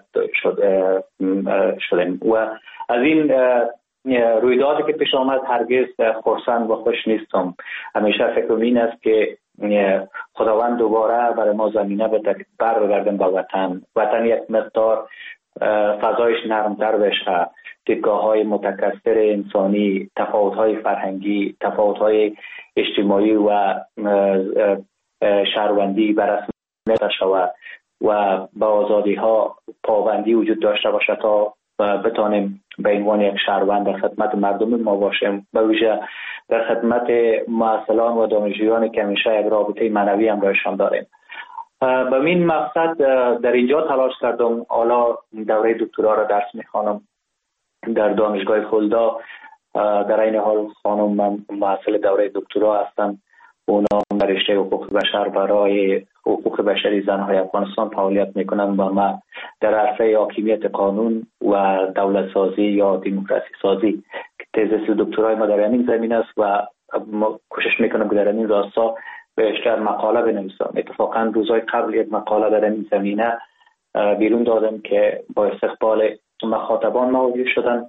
شدیم و از این رویدادی که پیش آمد هرگز خرسند و خوش نیستم. همیشه فکرم این است که خداوند دوباره برای ما زمینه بده که برگردیم به وطن یک مقدار فضایش نرمتر بشه، دیدگاه‌های متکثر انسانی، تفاوت‌های فرهنگی، تفاوت‌های اجتماعی و شهروندی بررسی شود و با آزادی‌ها پابندی وجود داشته باشه تا بتانیم به عنوان یک شهروند در خدمت مردم ما باشیم، به ویژه در خدمت محصلان و دانشجویانی که همیشه یک رابطه معنوی همراهشان داریم. به این مقصد در اینجا تلاش کردم. حالا دوره دکترا را درس میخوانم در دانشگاه خلدا. در این حال خانم محصل دوره دکترا هستم. اونا در رشته حقوق بشر برای حقوق بشری زنهای افغانستان فعالیت میکنن و ما در عرصه حاکمیت قانون و دولت سازی یا دموکراسی سازی که تزس دکترای ما در این زمین است و ما کوشش میکنم که در این راستا بیشتر مقاله بنویسم. اتفاقا روزهای قبل یک مقاله در این زمینه بیرون دادم که با استقبال مخاطبان مواجه شدن،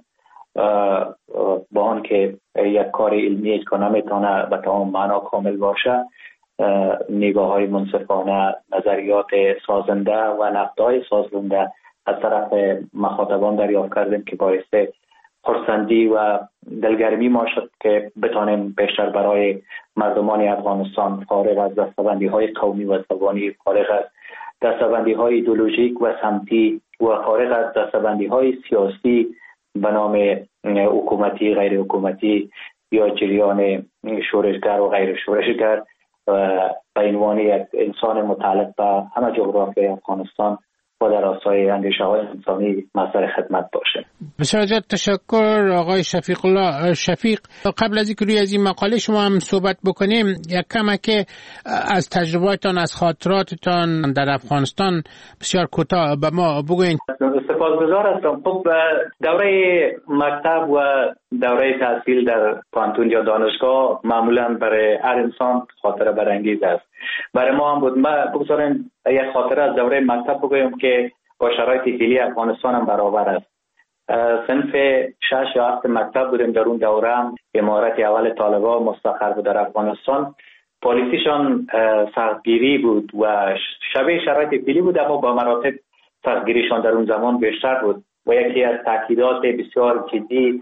با آن که یک کار علمی که نمیتونه به تمام معنا کامل باشه، نگاه های منصفانه، نظریات سازنده و نقدهای سازنده از طرف مخاطبان دریافت کردیم که باعث خرسندی و دلگرمی ما شد که بتانیم بیشتر برای مردمان افغانستان فارغ از دستبندی های قومی و زبانی، فارغ از دستبندی های ایدئولوژیک و سمتی و فارغ از دستبندی های سیاسی به نام حکومتی، غیر حکومتی یا جریان شورشگر و غیر شورشگر، به عنوان یک انسان متعلق به همه جغرافیای افغانستان و در راستای اندیشه های انسانی مصدر خدمت باشه. بسیار زیاد تشکر آقای شفیق الله شفیق. قبل از اینکه روی از این مقاله شما هم صحبت بکنیم، یک کمک از تجربه‌تان، از خاطراتتان در افغانستان بسیار کوتاه به ما بگوین. سپاسگزار هستم. خب دوره مکتب و دوره تحصیل در پانتون یا دانشگاه معمولا برای هر انسان خاطره برانگیز است. برای ما هم بود. من بگذاریم یک خاطره از دوره مکتب بگویم که با شرایط فعلی افغانستان هم برابر است. صنف 6 یا 7 مکتب بودیم. در اون دوره هم امارت اول طالبان مستقر بود در افغانستان. پالیسیشان سختگیری بود و شبیه شرایط فعلی بود، اما با مراتب سختگیریشان در اون زمان بیشتر بود و یکی از تاکیدات بسیار جدی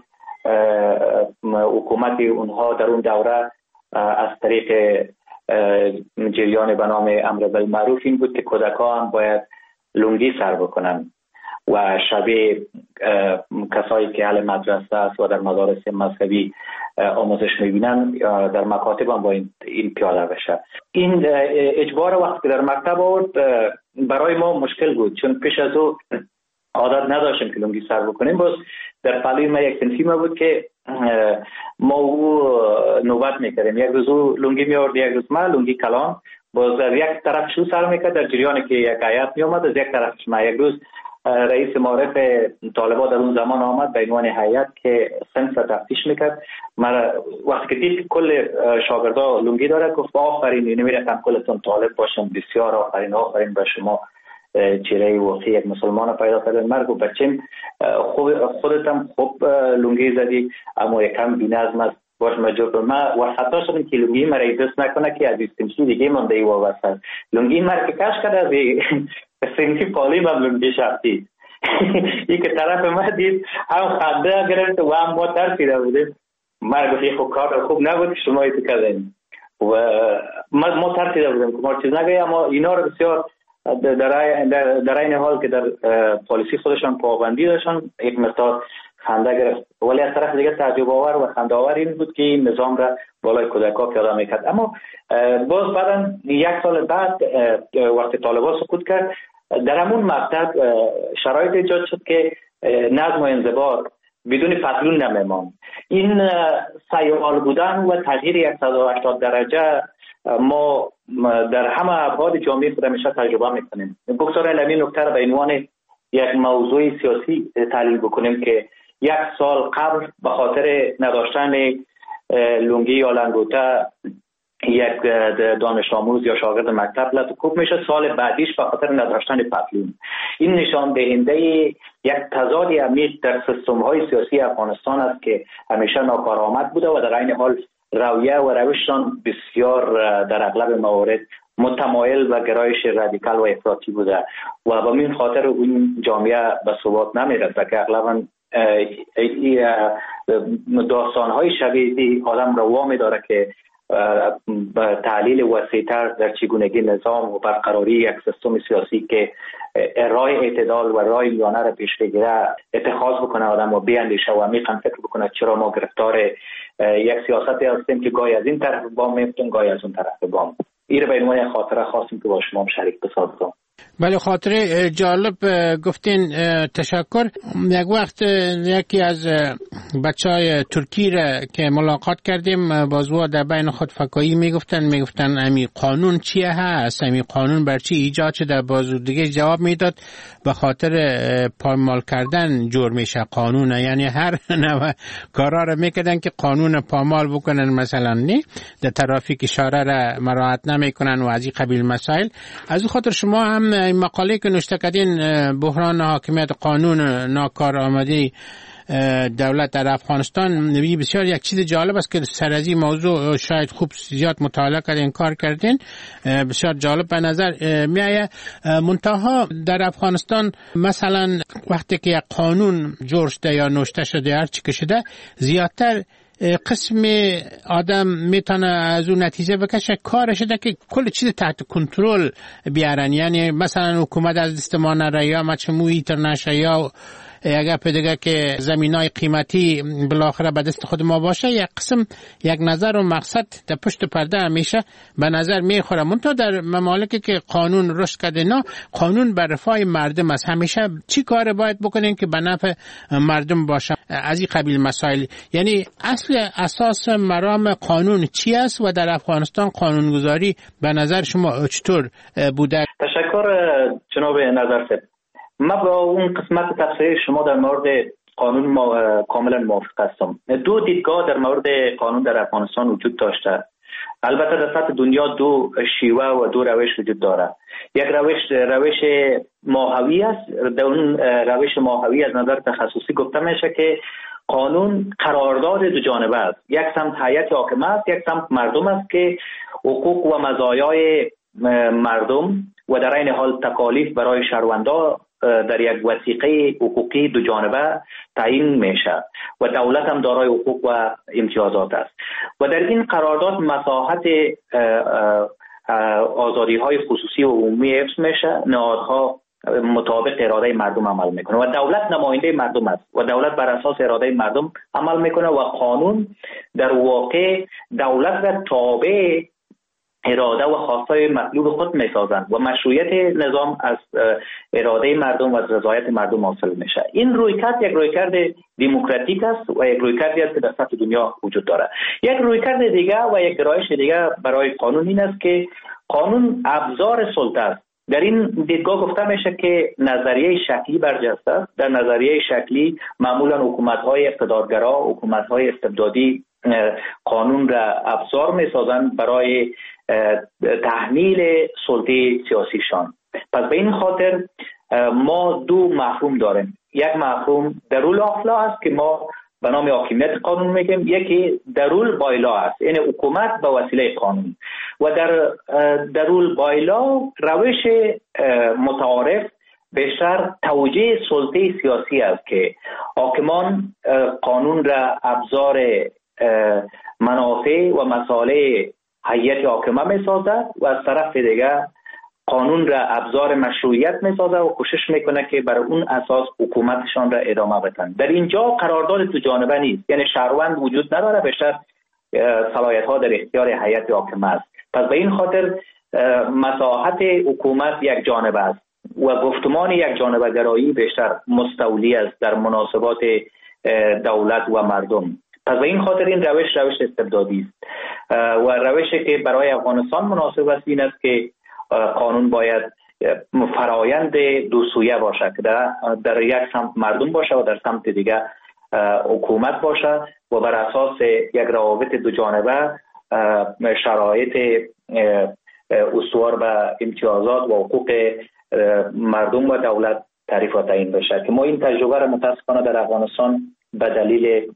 حکومت اونها در اون دوره از طریق جریان به نام امر بالمعروف این بود که کودکان هم باید لنگی سر بکنن و شبیه کسایی که اهل مدرسه است و در مدارس مذهبی آموزش میبینن در مکاتب هم با این پیاده بشه. این اجبار وقتی که در مکتب آورد برای ما مشکل بود، چون پیش از او عادت نداشتیم که لنگی سر بکنیم. باز در پهلوی ما یک صنفی ما بود که ما او نوبت میکردیم، یک روز او لنگی میآورد، یک روز ما لنگی کلان. باز در یک طرف شو سر میکرد در جریانی که یک هیئت میآمد، از یک طرفش ما. یک روز رئیس معارف طالبان در اون زمان آمد به عنوان هیئت که صنف تفتیش میکرد. من وقتی که دید کل شاگردا لنگی داره گفت آفرین، نمیرفتم کلتون طالب باشم، بسیار آفرین به شما، چهره واقعی یک مسلمان پیدا کردن. مرد و بچم خودتم خوب لنگی زدی، اما یکم بی‌نظم است، باش مجبور کنم. من وسطا شدم که لنگی مرا دست نکنه که از استمشی دیگه مونده ای واسه لنگی مرا که کش کرده از سنتی پالی من لنگی شخصی این که طرف ما دید هم خنده گرفت و هم ما ترسیده بودیم. مرا گفت خب کار خوب نبود که شما ایتو کردین و ما ترسیده بودیم که ما چیز نگه. اما اینا رو بسیار در این حال که در پالیسی خودشان پابندی داشتن یک مقدار خنده گرفت، ولی از طرف دیگه تعجب آور و خنده آور این بود که این نظام را بالای کودک‌ها پیاده میکرد. اما باز بعدا یک سال بعد وقتی طالبان سقوط کرد در همون مقطع شرایط ایجاد شد که نظم و انضباط بدون پتلون نمیمان. این سیال بودن و تغییر 180 درجه ما در همه ابعاد جامعه خود همیشه تجربه میکنیم. بگذارید همین نکته را به عنوان یک موضوع سیاسی تحلیل بکنیم که یک سال قبل به خاطر نداشتن لنگی یا لنگوته یک دانش آموز یا شاگرد مکتب لطکوب میشه، سال بعدیش به خاطر نداشتن پتلون. این نشان دهنده یک تضاد عمیق در سیستم های سیاسی افغانستان است که همیشه ناکارآمد بوده و در عین حال رویه و روششان بسیار در اغلب موارد متمایل و گرایش رادیکال و افراطی بوده و به این خاطر اون جامعه به ثبات نمیرسه که اغلبا داستان‌های شبیه آدم رو وامی داره که تحلیل وسیع‌تر در چگونگی نظام و برقراری یک سیستم سیاسی که راه اعتدال و راه میانه را پیش بگیره اتخاذ بکنه آدم و بیاندیشه و عمیقاً فکر بکنه چرا ما گرفتار یک سیاستی هستیم که گاهی از این طرف بام میفتیم گاهی از اون طرف بام. این رو به عنوان خاطره خواستیم که با شما شریک بسازم. بله، خاطره جالب گفتین، تشکر. یک وقت یکی از بچهای ترکی را که ملاقات کردیم بازوا در بین خود فکایی میگفتن امی قانون چیه هست، امی قانون بر چی ایجاد شده. بازو دیگه جواب میداد به خاطر پامال کردن جور میشه قانون، یعنی هر نوع کارا را میکردن که قانون پامال بکنن، مثلا نه در ترافیک اشاره را مراعات نمیکنن و از این قبیل مسائل. از خاطر شما هم این مقاله که نوشته کردین بحران حاکمیت قانون ناکارآمدی دولت در افغانستان، بسیار یک چیز جالب است که سر از این موضوع شاید خوب زیاد مطالعه کردین، کار کردین، بسیار جالب به نظر میآید. منتها در افغانستان مثلا وقتی که یک قانون جور شده یا نوشته شده هر چی که شده، زیادتر قسم آدم میتونه از اون نتیجه بکشه کارش ده که کل چیز تحت کنترل بیارن. یعنی مثلا حکومت از دست ما نره، یا مجموعه اینترنشنال، یا اگر پیدگه که زمینای قیمتی بالاخره به دست خود ما باشه، یک قسم یک نظر و مقصد در پشت پرده همیشه به نظر میخوره. منتها در ممالکی که قانون رشد کرده، نه قانون بر رفاه مردم است. همیشه چی کار باید بکنین که به نفع مردم باشه، از این قبیل مسائل. یعنی اصل اساس مرام قانون چی است و در افغانستان قانونگذاری به نظر شما چطور بوده؟ تشکر جناب نظرفت. من با اون قسمت تفسیر شما در مورد قانون کاملا موافق هستم. دو دیدگاه در مورد قانون در افغانستان وجود داشته. البته در سطح دنیا دو شیوه و دو روش وجود داره. یک روش ماهوی است. در اون روش ماهوی از نظر تخصصی گفته میشه که قانون قرارداد دو جانبه است. یک سمت هیئت حاکمه است، یک سمت مردم است که حقوق و مزایای مردم و در این حال تکالیف برای شهروندا در یک وثیقه حقوقی دو جانبه تعیین میشه و دولت هم دارای حقوق و امتیازات است و در این قرارداد مساحت آزادی های خصوصی و عمومی حفظ میشه. نهادها مطابق اراده مردم عمل میکنه و دولت نماینده مردم است و دولت بر اساس اراده مردم عمل میکنه و قانون در واقع دولت را تابع اراده و خواستای مطلوب خود میسازند و مشروعیت نظام از اراده مردم و از رضایت مردم حاصل میشه. این رویکرد یک رویکرد دموکراتیک است و یک رویکردی است که در سطح دنیا وجود داره. یک رویکرد دیگه و یک گرایش دیگه برای قانون این است که قانون ابزار سلطه است. در این دیدگاه گفته میشه که نظریه شکلی برجسته است. در نظریه شکلی معمولا حکومت‌های اقتدارگرا، حکومت‌های استبدادی قانون را ابزار میسازند برای تحمیل سلطه سیاسیشان. پس به این خاطر ما دو مفهوم داریم. یک مفهوم درول آفلا است که ما به نام حاکمیت قانون میگیم، یکی درول بایلا است، یعنی حکومت به وسیله قانون. و در درول بایلا روش متعارف بیشتر توجیه سلطه سیاسی است که حاکمان قانون را ابزار منافع و مصالح هیئت حاکمه میسازد و از طرف دیگر قانون را ابزار مشروعیت میسازد و کوشش میکنه که بر اون اساس حکومتشان را ادامه بدن. در اینجا قرارداد دو جانبه نیست، یعنی شهروند وجود نداره، بیشتر صلاحیت ها در اختیار هیئت حاکمه است. پس به این خاطر مساحت حکومت یک جانبه است و گفتمان یک جانبه گرایی بیشتر مستولی است در مناسبات دولت و مردم. پس به این خاطر این روش استبدادی است و روشی که برای افغانستان مناسب است این است که قانون باید فرایند دو سویه باشه که در یک سمت مردم باشه و در سمت دیگر حکومت باشه و بر اساس یک روابط دو جانبه شرایط استوار به امتیازات و حقوق مردم و دولت تعریف و تعیین بشه که ما این تجربه را متاسفانه در افغانستان به دلیل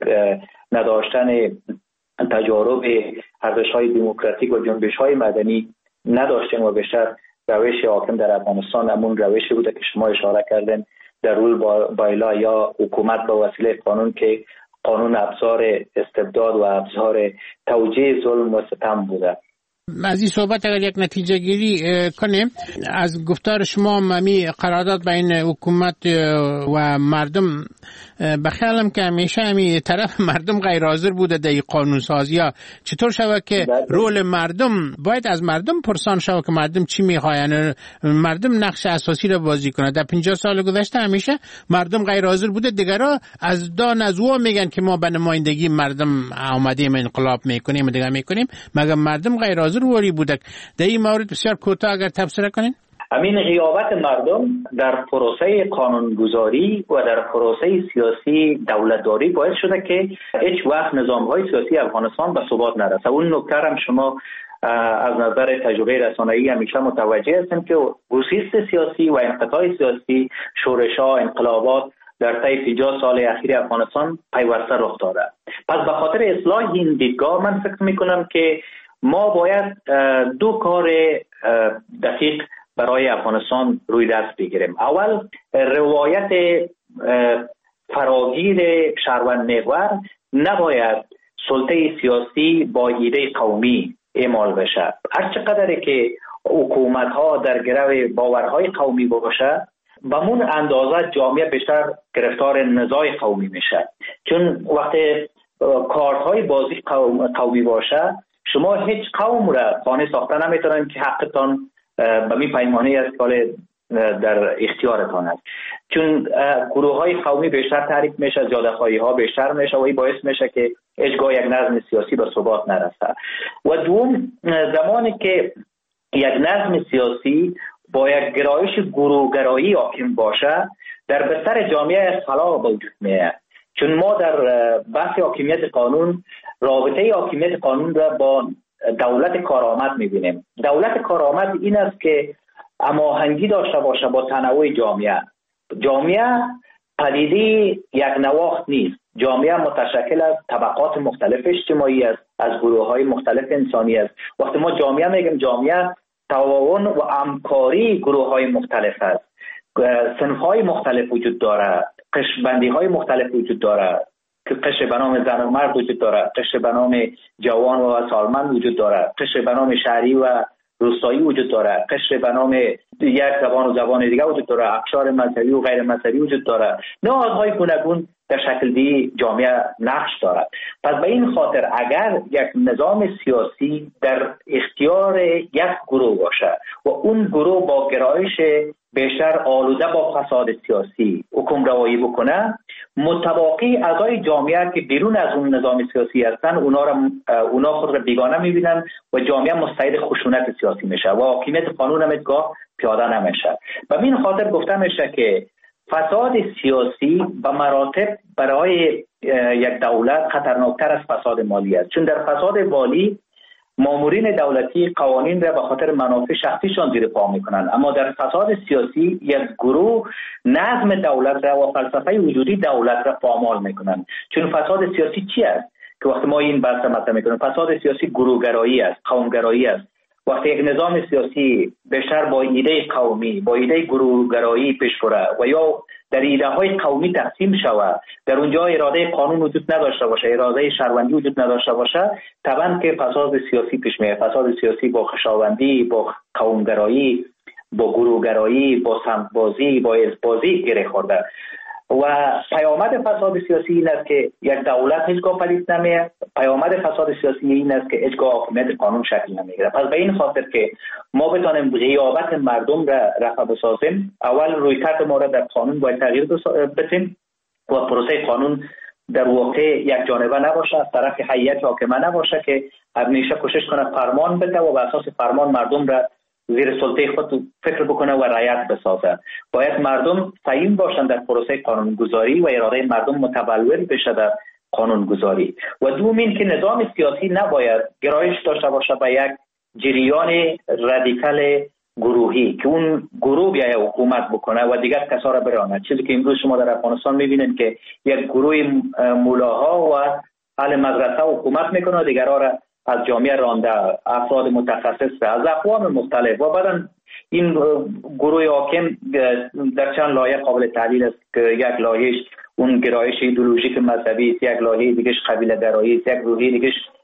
نداشتن تجارب ارزش‌های دموکراتیک و جنبش‌های مدنی نداشتیم و بیشتر روش حاکم در افغانستان همون روشی بوده که شما اشاره کردن، در رول بایلا یا حکومت به وسیله قانون که قانون ابزار استبداد و ابزار توجیه ظلم و ستم بوده. از این صحبت اگر یک نتیجه گیری کنیم از گفتار شما ممی قرارداد بین حکومت و مردم بخیالم که همیشه همی طرف مردم غیر حاضر بوده در قانون سازی ها. چطور شود که رول مردم باید از مردم پرسان شود که مردم چی میخواین، مردم نقش اساسی را بازی کنه؟ در 50 سال گذشته همیشه مردم غیر حاضر بوده، دیگرها از دان از او میگن که ما به نمایندگی مردم آمدیم انقلاب میکنیم و دیگه میکنیم، مگر مردم غیر حاضر وری بوده. در این مورد بسیار کوتاه اگر تفسیر کنین. همین غیابت مردم در پروسه قانونگذاری و در پروسه سیاسی دولتداری باعث شده که هیچ وقت نظام‌های سیاسی افغانستان به ثبات نرسه. اون نکته هم شما از نظر تجربه رسانه‌ای همیشه متوجه هستیم که گسیست سیاسی و انقطاع سیاسی، شورش‌ها، انقلابات در طی 50 سال اخیر افغانستان پیوسته رخ داده. پس به خاطر اصلاح این دیدگاه من فکر می‌کنم که ما باید دو کار دقیق برای افغانستان روی دست بگیریم. اول روایت فراگیر شهروند محور نباید سلطه سیاسی با ایده قومی اعمال بشه. هر چقدر که حکومت ها در گرو باورهای قومی باشه به من اندازه جامعه بیشتر گرفتار نزاع قومی میشه، چون وقتی کارت های بازی قومی باشه شما هیچ قوم را خانه ساخته نمیتونن که حقتان به می پیمانه است که در اختیارتان است، چون گروه های قومی بیشتر تحریک میشه، زیاده‌خواهی ها بیشتر میشه و این باعث میشه که هیچگاه یک نظم سیاسی به ثبات نرسه. و دوم، زمانی که یک نظم سیاسی با یک گرایش گروه‌گرایی حاکم باشه در بستر جامعه خلال به وجود میاد، چون ما در بحث حاکمیت قانون رابطه حاکمیت قانون را با دولت کارآمد میبینیم. دولت کارآمد این است که هماهنگی داشته باشه با تنوع جامعه. جامعه پدیده یک نواخت نیست. جامعه متشکل از طبقات مختلف اجتماعی است، از گروه‌های مختلف انسانی است. وقتی ما جامعه میگیم، جامعه تعاون و همکاری گروه‌های مختلف است. صنف‌های مختلف وجود داره، قشربندی‌های مختلف وجود داره، که قشر به نام زن و مرد وجود داره، قشر به نام جوان و سالمند وجود داره، قشر به نام شهری و روستایی وجود داره، قشر به نام یک زبان و زبان دیگه وجود داره، اقشار مذهبی و غیر مذهبی وجود داره. نهادهای گوناگون در شکل دی جامعه نقش دارد. پس به این خاطر اگر یک نظام سیاسی در اختیار یک گروه باشه و اون گروه با گرایش بیشتر آلوده با فساد سیاسی حکم روایی بکنه، متواقی اعضای جامعه که بیرون از اون نظام سیاسی هستن اونا خود را بیگانه میبینن و جامعه مستعد خشونت سیاسی میشه و حاکمیت قانون هم ازگاه پیاده نمیشه. به این خاطر گفته میشه که فساد سیاسی به مراتب برای یک دولت خطرناکتر از فساد مالی است، چون در فساد مالی مامورین دولتی قوانین را به خاطر منافع شخصیشان زیر پا میکنند، اما در فساد سیاسی یک گروه نظم دولت را و فلسفه وجودی دولت را پامال میکنند. چون فساد سیاسی چی است که وقتی ما این بحث مطرح میکنیم؟ فساد سیاسی گروهگرایی است، قومگرایی است. وقتی یک نظام سیاسی بیشتر با ایده قومی، با ایده گروهگرایی پیش بره و یا در ایده های قومی تقسیم شود، در اونجا اراده قانون وجود نداشته باشه، اراده شهروندی وجود نداشته باشه، طبعا که فساد سیاسی پیش میاد. فساد سیاسی با خویشاوندی، با قومگرایی، با گروهگرایی، با سمت‌بازی، با حزب‌بازی گره خورده. و پیامد فساد سیاسی این است که یک دولت هیچگاه پدید نمیاد. پیامد فساد سیاسی این است که هیچگاه حاکمیت قانون شکل نمیگیره. پس به این خاطر که ما بتانیم غیابت مردم را رفع بسازیم، اول رویکرد ما را در قانون باید تغییر بدیم و پروسه قانون در واقع یک جانبه نباشه، از طرف هیئت حاکمه نباشه که همیشه کوشش کنه فرمان بده و بر اساس فرمان مردم را زیر سلطه خود فکر بکنه و رعایت بسازه. باید مردم تعیین باشند در پروسه قانونگذاری و اراده مردم متبلور بشه در قانونگذاری. و دومین که نظام سیاسی نباید گرایش داشته باشه به یک جریان رادیکال گروهی که اون گروه بیاید حکومت بکنه و دیگر کسا را برانه. چیزی که امروز شما در افغانستان میبینید که یک گروه مولاها و اهل مدرسه حکومت میکنه و دیگرها را از جامعه رانده، افراد متخصص از اقوام مختلف. و بعدا این گروه حاکم در چند لایه قابل تحلیل است که یک لایهش اون گرایش ایدئولوژیک مذهبی است، یک لایه دیگهش قبیله گرایی است، یک لایه دیگهش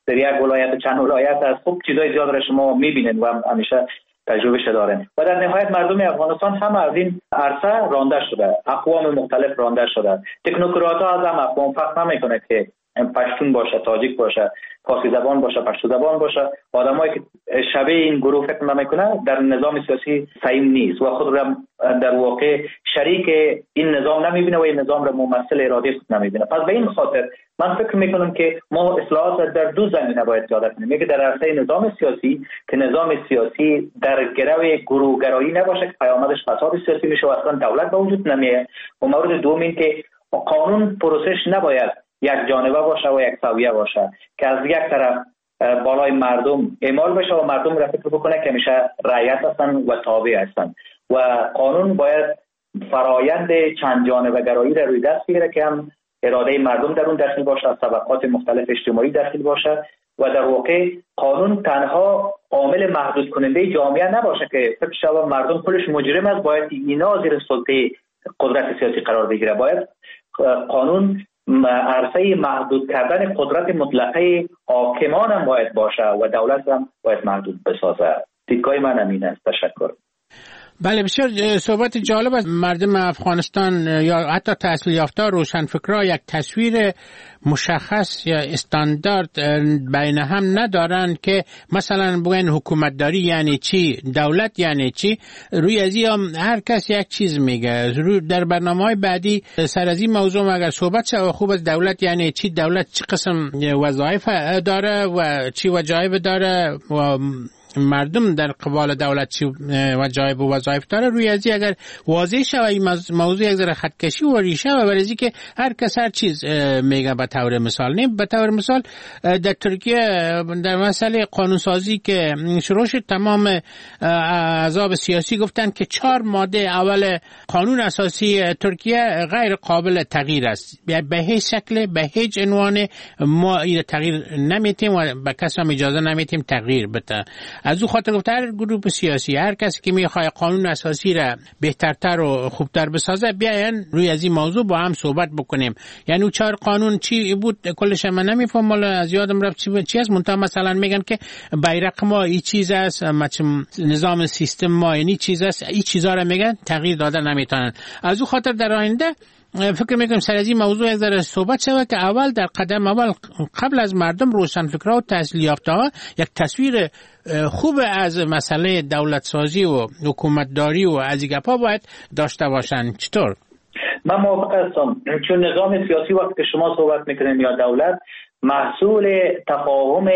در یک ولایت چند ولایت است. خب چیزای زیاد را شما میبینید و همیشه تجربه دارین. و در نهایت مردم افغانستان هم از این عرصه رانده شده، اقوام مختلف رانده شده. تکنوکرات ها از هم اقوام فرق نمیکنه که پشتون باشه، تاجیک باشه، فارسی زبان باشه، پشتو زبان باشه. آدمایی که شبیه این گروه فکر نمیکنه در نظام سیاسی سعیم نیست و خود را در واقع شریک این نظام نمیبینه و این نظام را ممثل اراده خود نمیبینه. پس به این خاطر من فکر میکنم که ما اصلاحات در دو زمینه باید زیاده کنیم. یکی در عرصه نظام سیاسی که نظام سیاسی در گرو گروه‌گرایی نباشه که پیامدش فساد سیاسی میشه و اصلا دولت به وجود نمیاد. و مورد دوم این که قانون پروسش نباید یک جانبه باشه و یک سویه باشه که از یک طرف بالای مردم اعمال بشه و مردم را فکر بکنه که میشه رعیت هستن و تابع هستن و قانون باید فرایند چند جانبه گرایی را روی دست بگیره که هم اراده مردم در اون داخل باشه، از طبقات مختلف اجتماعی داخل باشه و در واقع قانون تنها عامل محدود کننده جامعه نباشه که فکر شود مردم خودش مجرم است باید اینا زیر سلطه قدرت سیاسی قرار بگیره. باید قانون عرصه محدود کردن قدرت مطلقه حاکمان هم باید باشه و دولت هم باید محدود بسازه. دیدگاه من همین است. تشکر. بله، بسیار صحبت جالب است. مردم افغانستان یا حتی تحصیل یافته روشنفکرها یک تصویر مشخص یا استاندارد بین هم ندارن که مثلا بگن حکومتداری یعنی چی، دولت یعنی چی. روی از این هر کس یک چیز میگه. در برنامه‌های بعدی سر از این موضوع اگر صحبت شد خوب از دولت یعنی چی، دولت چه قسم وظایف داره و چی وظایف داره و مردم در قبال دولت چی وظایف و وظایف داره. روی ازی اگر واضح شود این موضوع یک ذره خطکشی و ریشه و برای که هر کس هر چیز میگه. به طور مثال به طور مثال در ترکیه در مسئله قانونسازی که شروع شد تمام احزاب سیاسی گفتن که 4 ماده اول قانون اساسی ترکیه غیر قابل تغییر است. به هیچ شکل به هیچ عنوان ما این تغییر نمیتیم و به کس هم اجازه نمیتیم تغییر بده. از او خاطر گفت هر گروه سیاسی هر کسی که میخواد قانون اساسی را بهترتر و خوبتر بسازه بیاین روی از این موضوع با هم صحبت بکنیم. یعنی 4 قانون چی بود کلش من نمیفهم، از یادم رفت چی است. منتها مثلا میگن که بیرق ما این چیز است، نظام سیستم ما این چیز است، این چیزا را میگن تغییر دادن نمیتونن. از او خاطر در آینده فکر میکنم سر از این موضوع یک ذره صحبت شود که اول در قدم اول قبل از مردم روشنفکرها و تحصیل یافته‌ها یک تصویر خوب از مسئله دولت سازی و حکومتداری و از این گپا باید داشته باشن. چطور؟ من موافق هستم، چون نظام سیاسی وقتی که شما صحبت میکنین یا دولت محصول تفاهم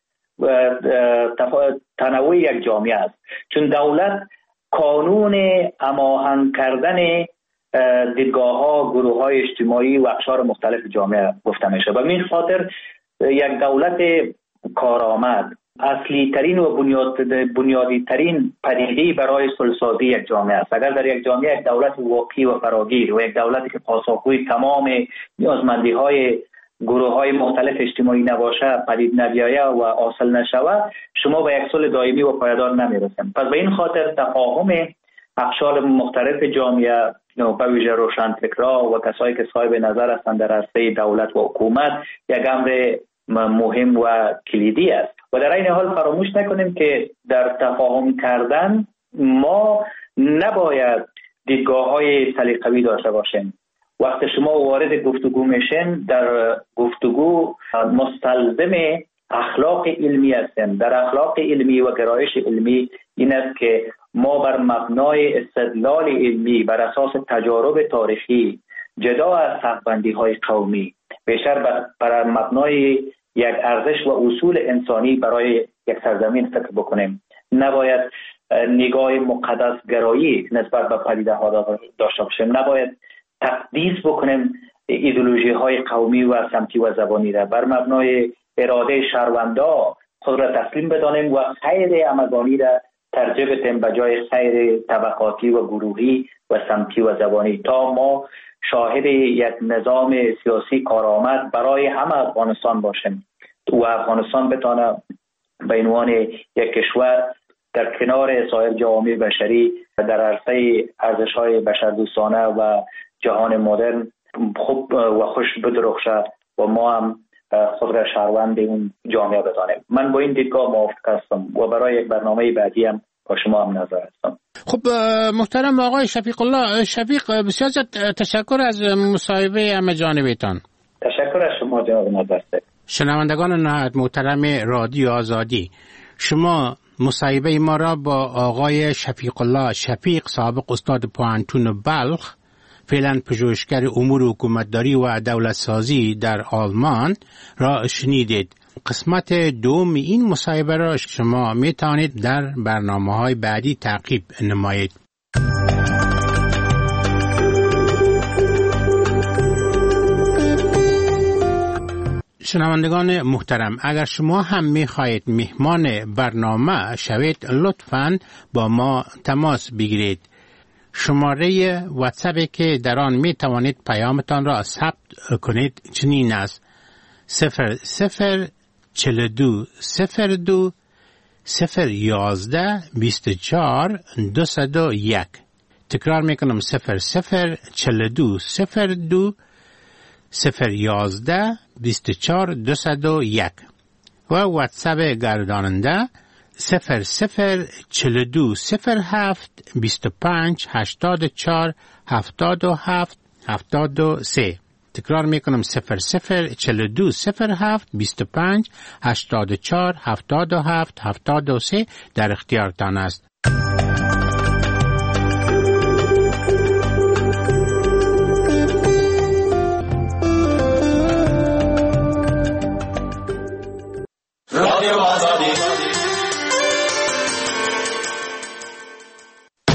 تنوع یک جامعه است. چون دولت قانون هماهنگ کردن دیدگاه ها، گروه های اجتماعی و اقشار مختلف جامعه گفته میشه و این خاطر یک دولت کارآمد اصلی ترین و بنیادی ترین پدیده برای صلح‌سازی یک جامعه است. اگر در یک جامعه یک دولت واقعی و فراگیر و یک دولتی که پاسخگوی تمام نیازمندی های گروه های مختلف اجتماعی نباشه، پدید نیاید و حاصل نشود، شما به یک صلح دائمی و پایدار نمیرسیم. پس به این خاطر تفاهم اقشار مختلف جامعه به ویژه روشنفکرها و کسایی که صاحب نظر هستند در عرصه دولت و حکومت یک امر مهم و کلیدی است. و در این حال فراموش نکنیم که در تفاهم کردن ما نباید دیدگاه‌های سلیقه‌ای داشته باشیم. وقتی شما وارد گفتگو میشین، در گفتگو مستلزم اخلاق علمی هستیم. در اخلاق علمی و گرایش علمی این است که ما بر مبنای استدلال علمی بر اساس تجارب تاریخی جدا از سقف‌بندی‌های قومی بیشتر بر مبنای یک ارزش و اصول انسانی برای یک سرزمین فکر بکنیم. نباید نگاه مقدس گرایی نسبت به پدیده ها داشته باشیم. نباید تقدیس بکنیم ایدئولوژی های قومی و سمتی و زبانی را. بر مبنای اراده شهروندا خود را تسلیم بدانیم و خیر همگانی را ترجیح بدیم به جای خیر طبقاتی و گروهی و سمتی و زبانی تا ما شاهد یک نظام سیاسی کارآمد برای همه افغانستان باشیم و افغانستان بتونه به عنوان یک کشور در کنار سایر جوامع بشری در عرصه ارزش‌های بشردوستانه و جهان مدرن خوب و خوش بدرخشه و ما هم خود را شهروند اون جامعه بدانیم. من با این دیدگاه موافق هستم و برای یک برنامه بعدی هم با شما هم نظر هستم. خب محترم آقای شفیق الله، شفیق بسیار تشکر از مصاحبه همه جانبتان. تشکر از شما جناب نظرسه. شنوندگان نهایت محترم رادیو آزادی، شما مصاحبه ما را با آقای شفیق الله شفیق، سابق استاد پوهنتون بلخ، فعلا پژوهشگر امور حکومتداری و دولت سازی در آلمان را شنیدید. قسمت دوم این مصاحبه را شما می توانید در برنامه‌های بعدی تعقیب نمایید. شنوندگان محترم، اگر شما هم می خواهید مهمان برنامه شوید، لطفاً با ما تماس بگیرید. شماره واتساپی که در آن می توانید پیامتان را ثبت کنید چنین است: 0042 02 011 24 201. تکرار می کنم: 0042 02 011 24 201 و واتساپ گرداننده 0042 07 25 84 77 73. تکرار میکنم: 0042 07 25 84 77 73 در اختیارتان است.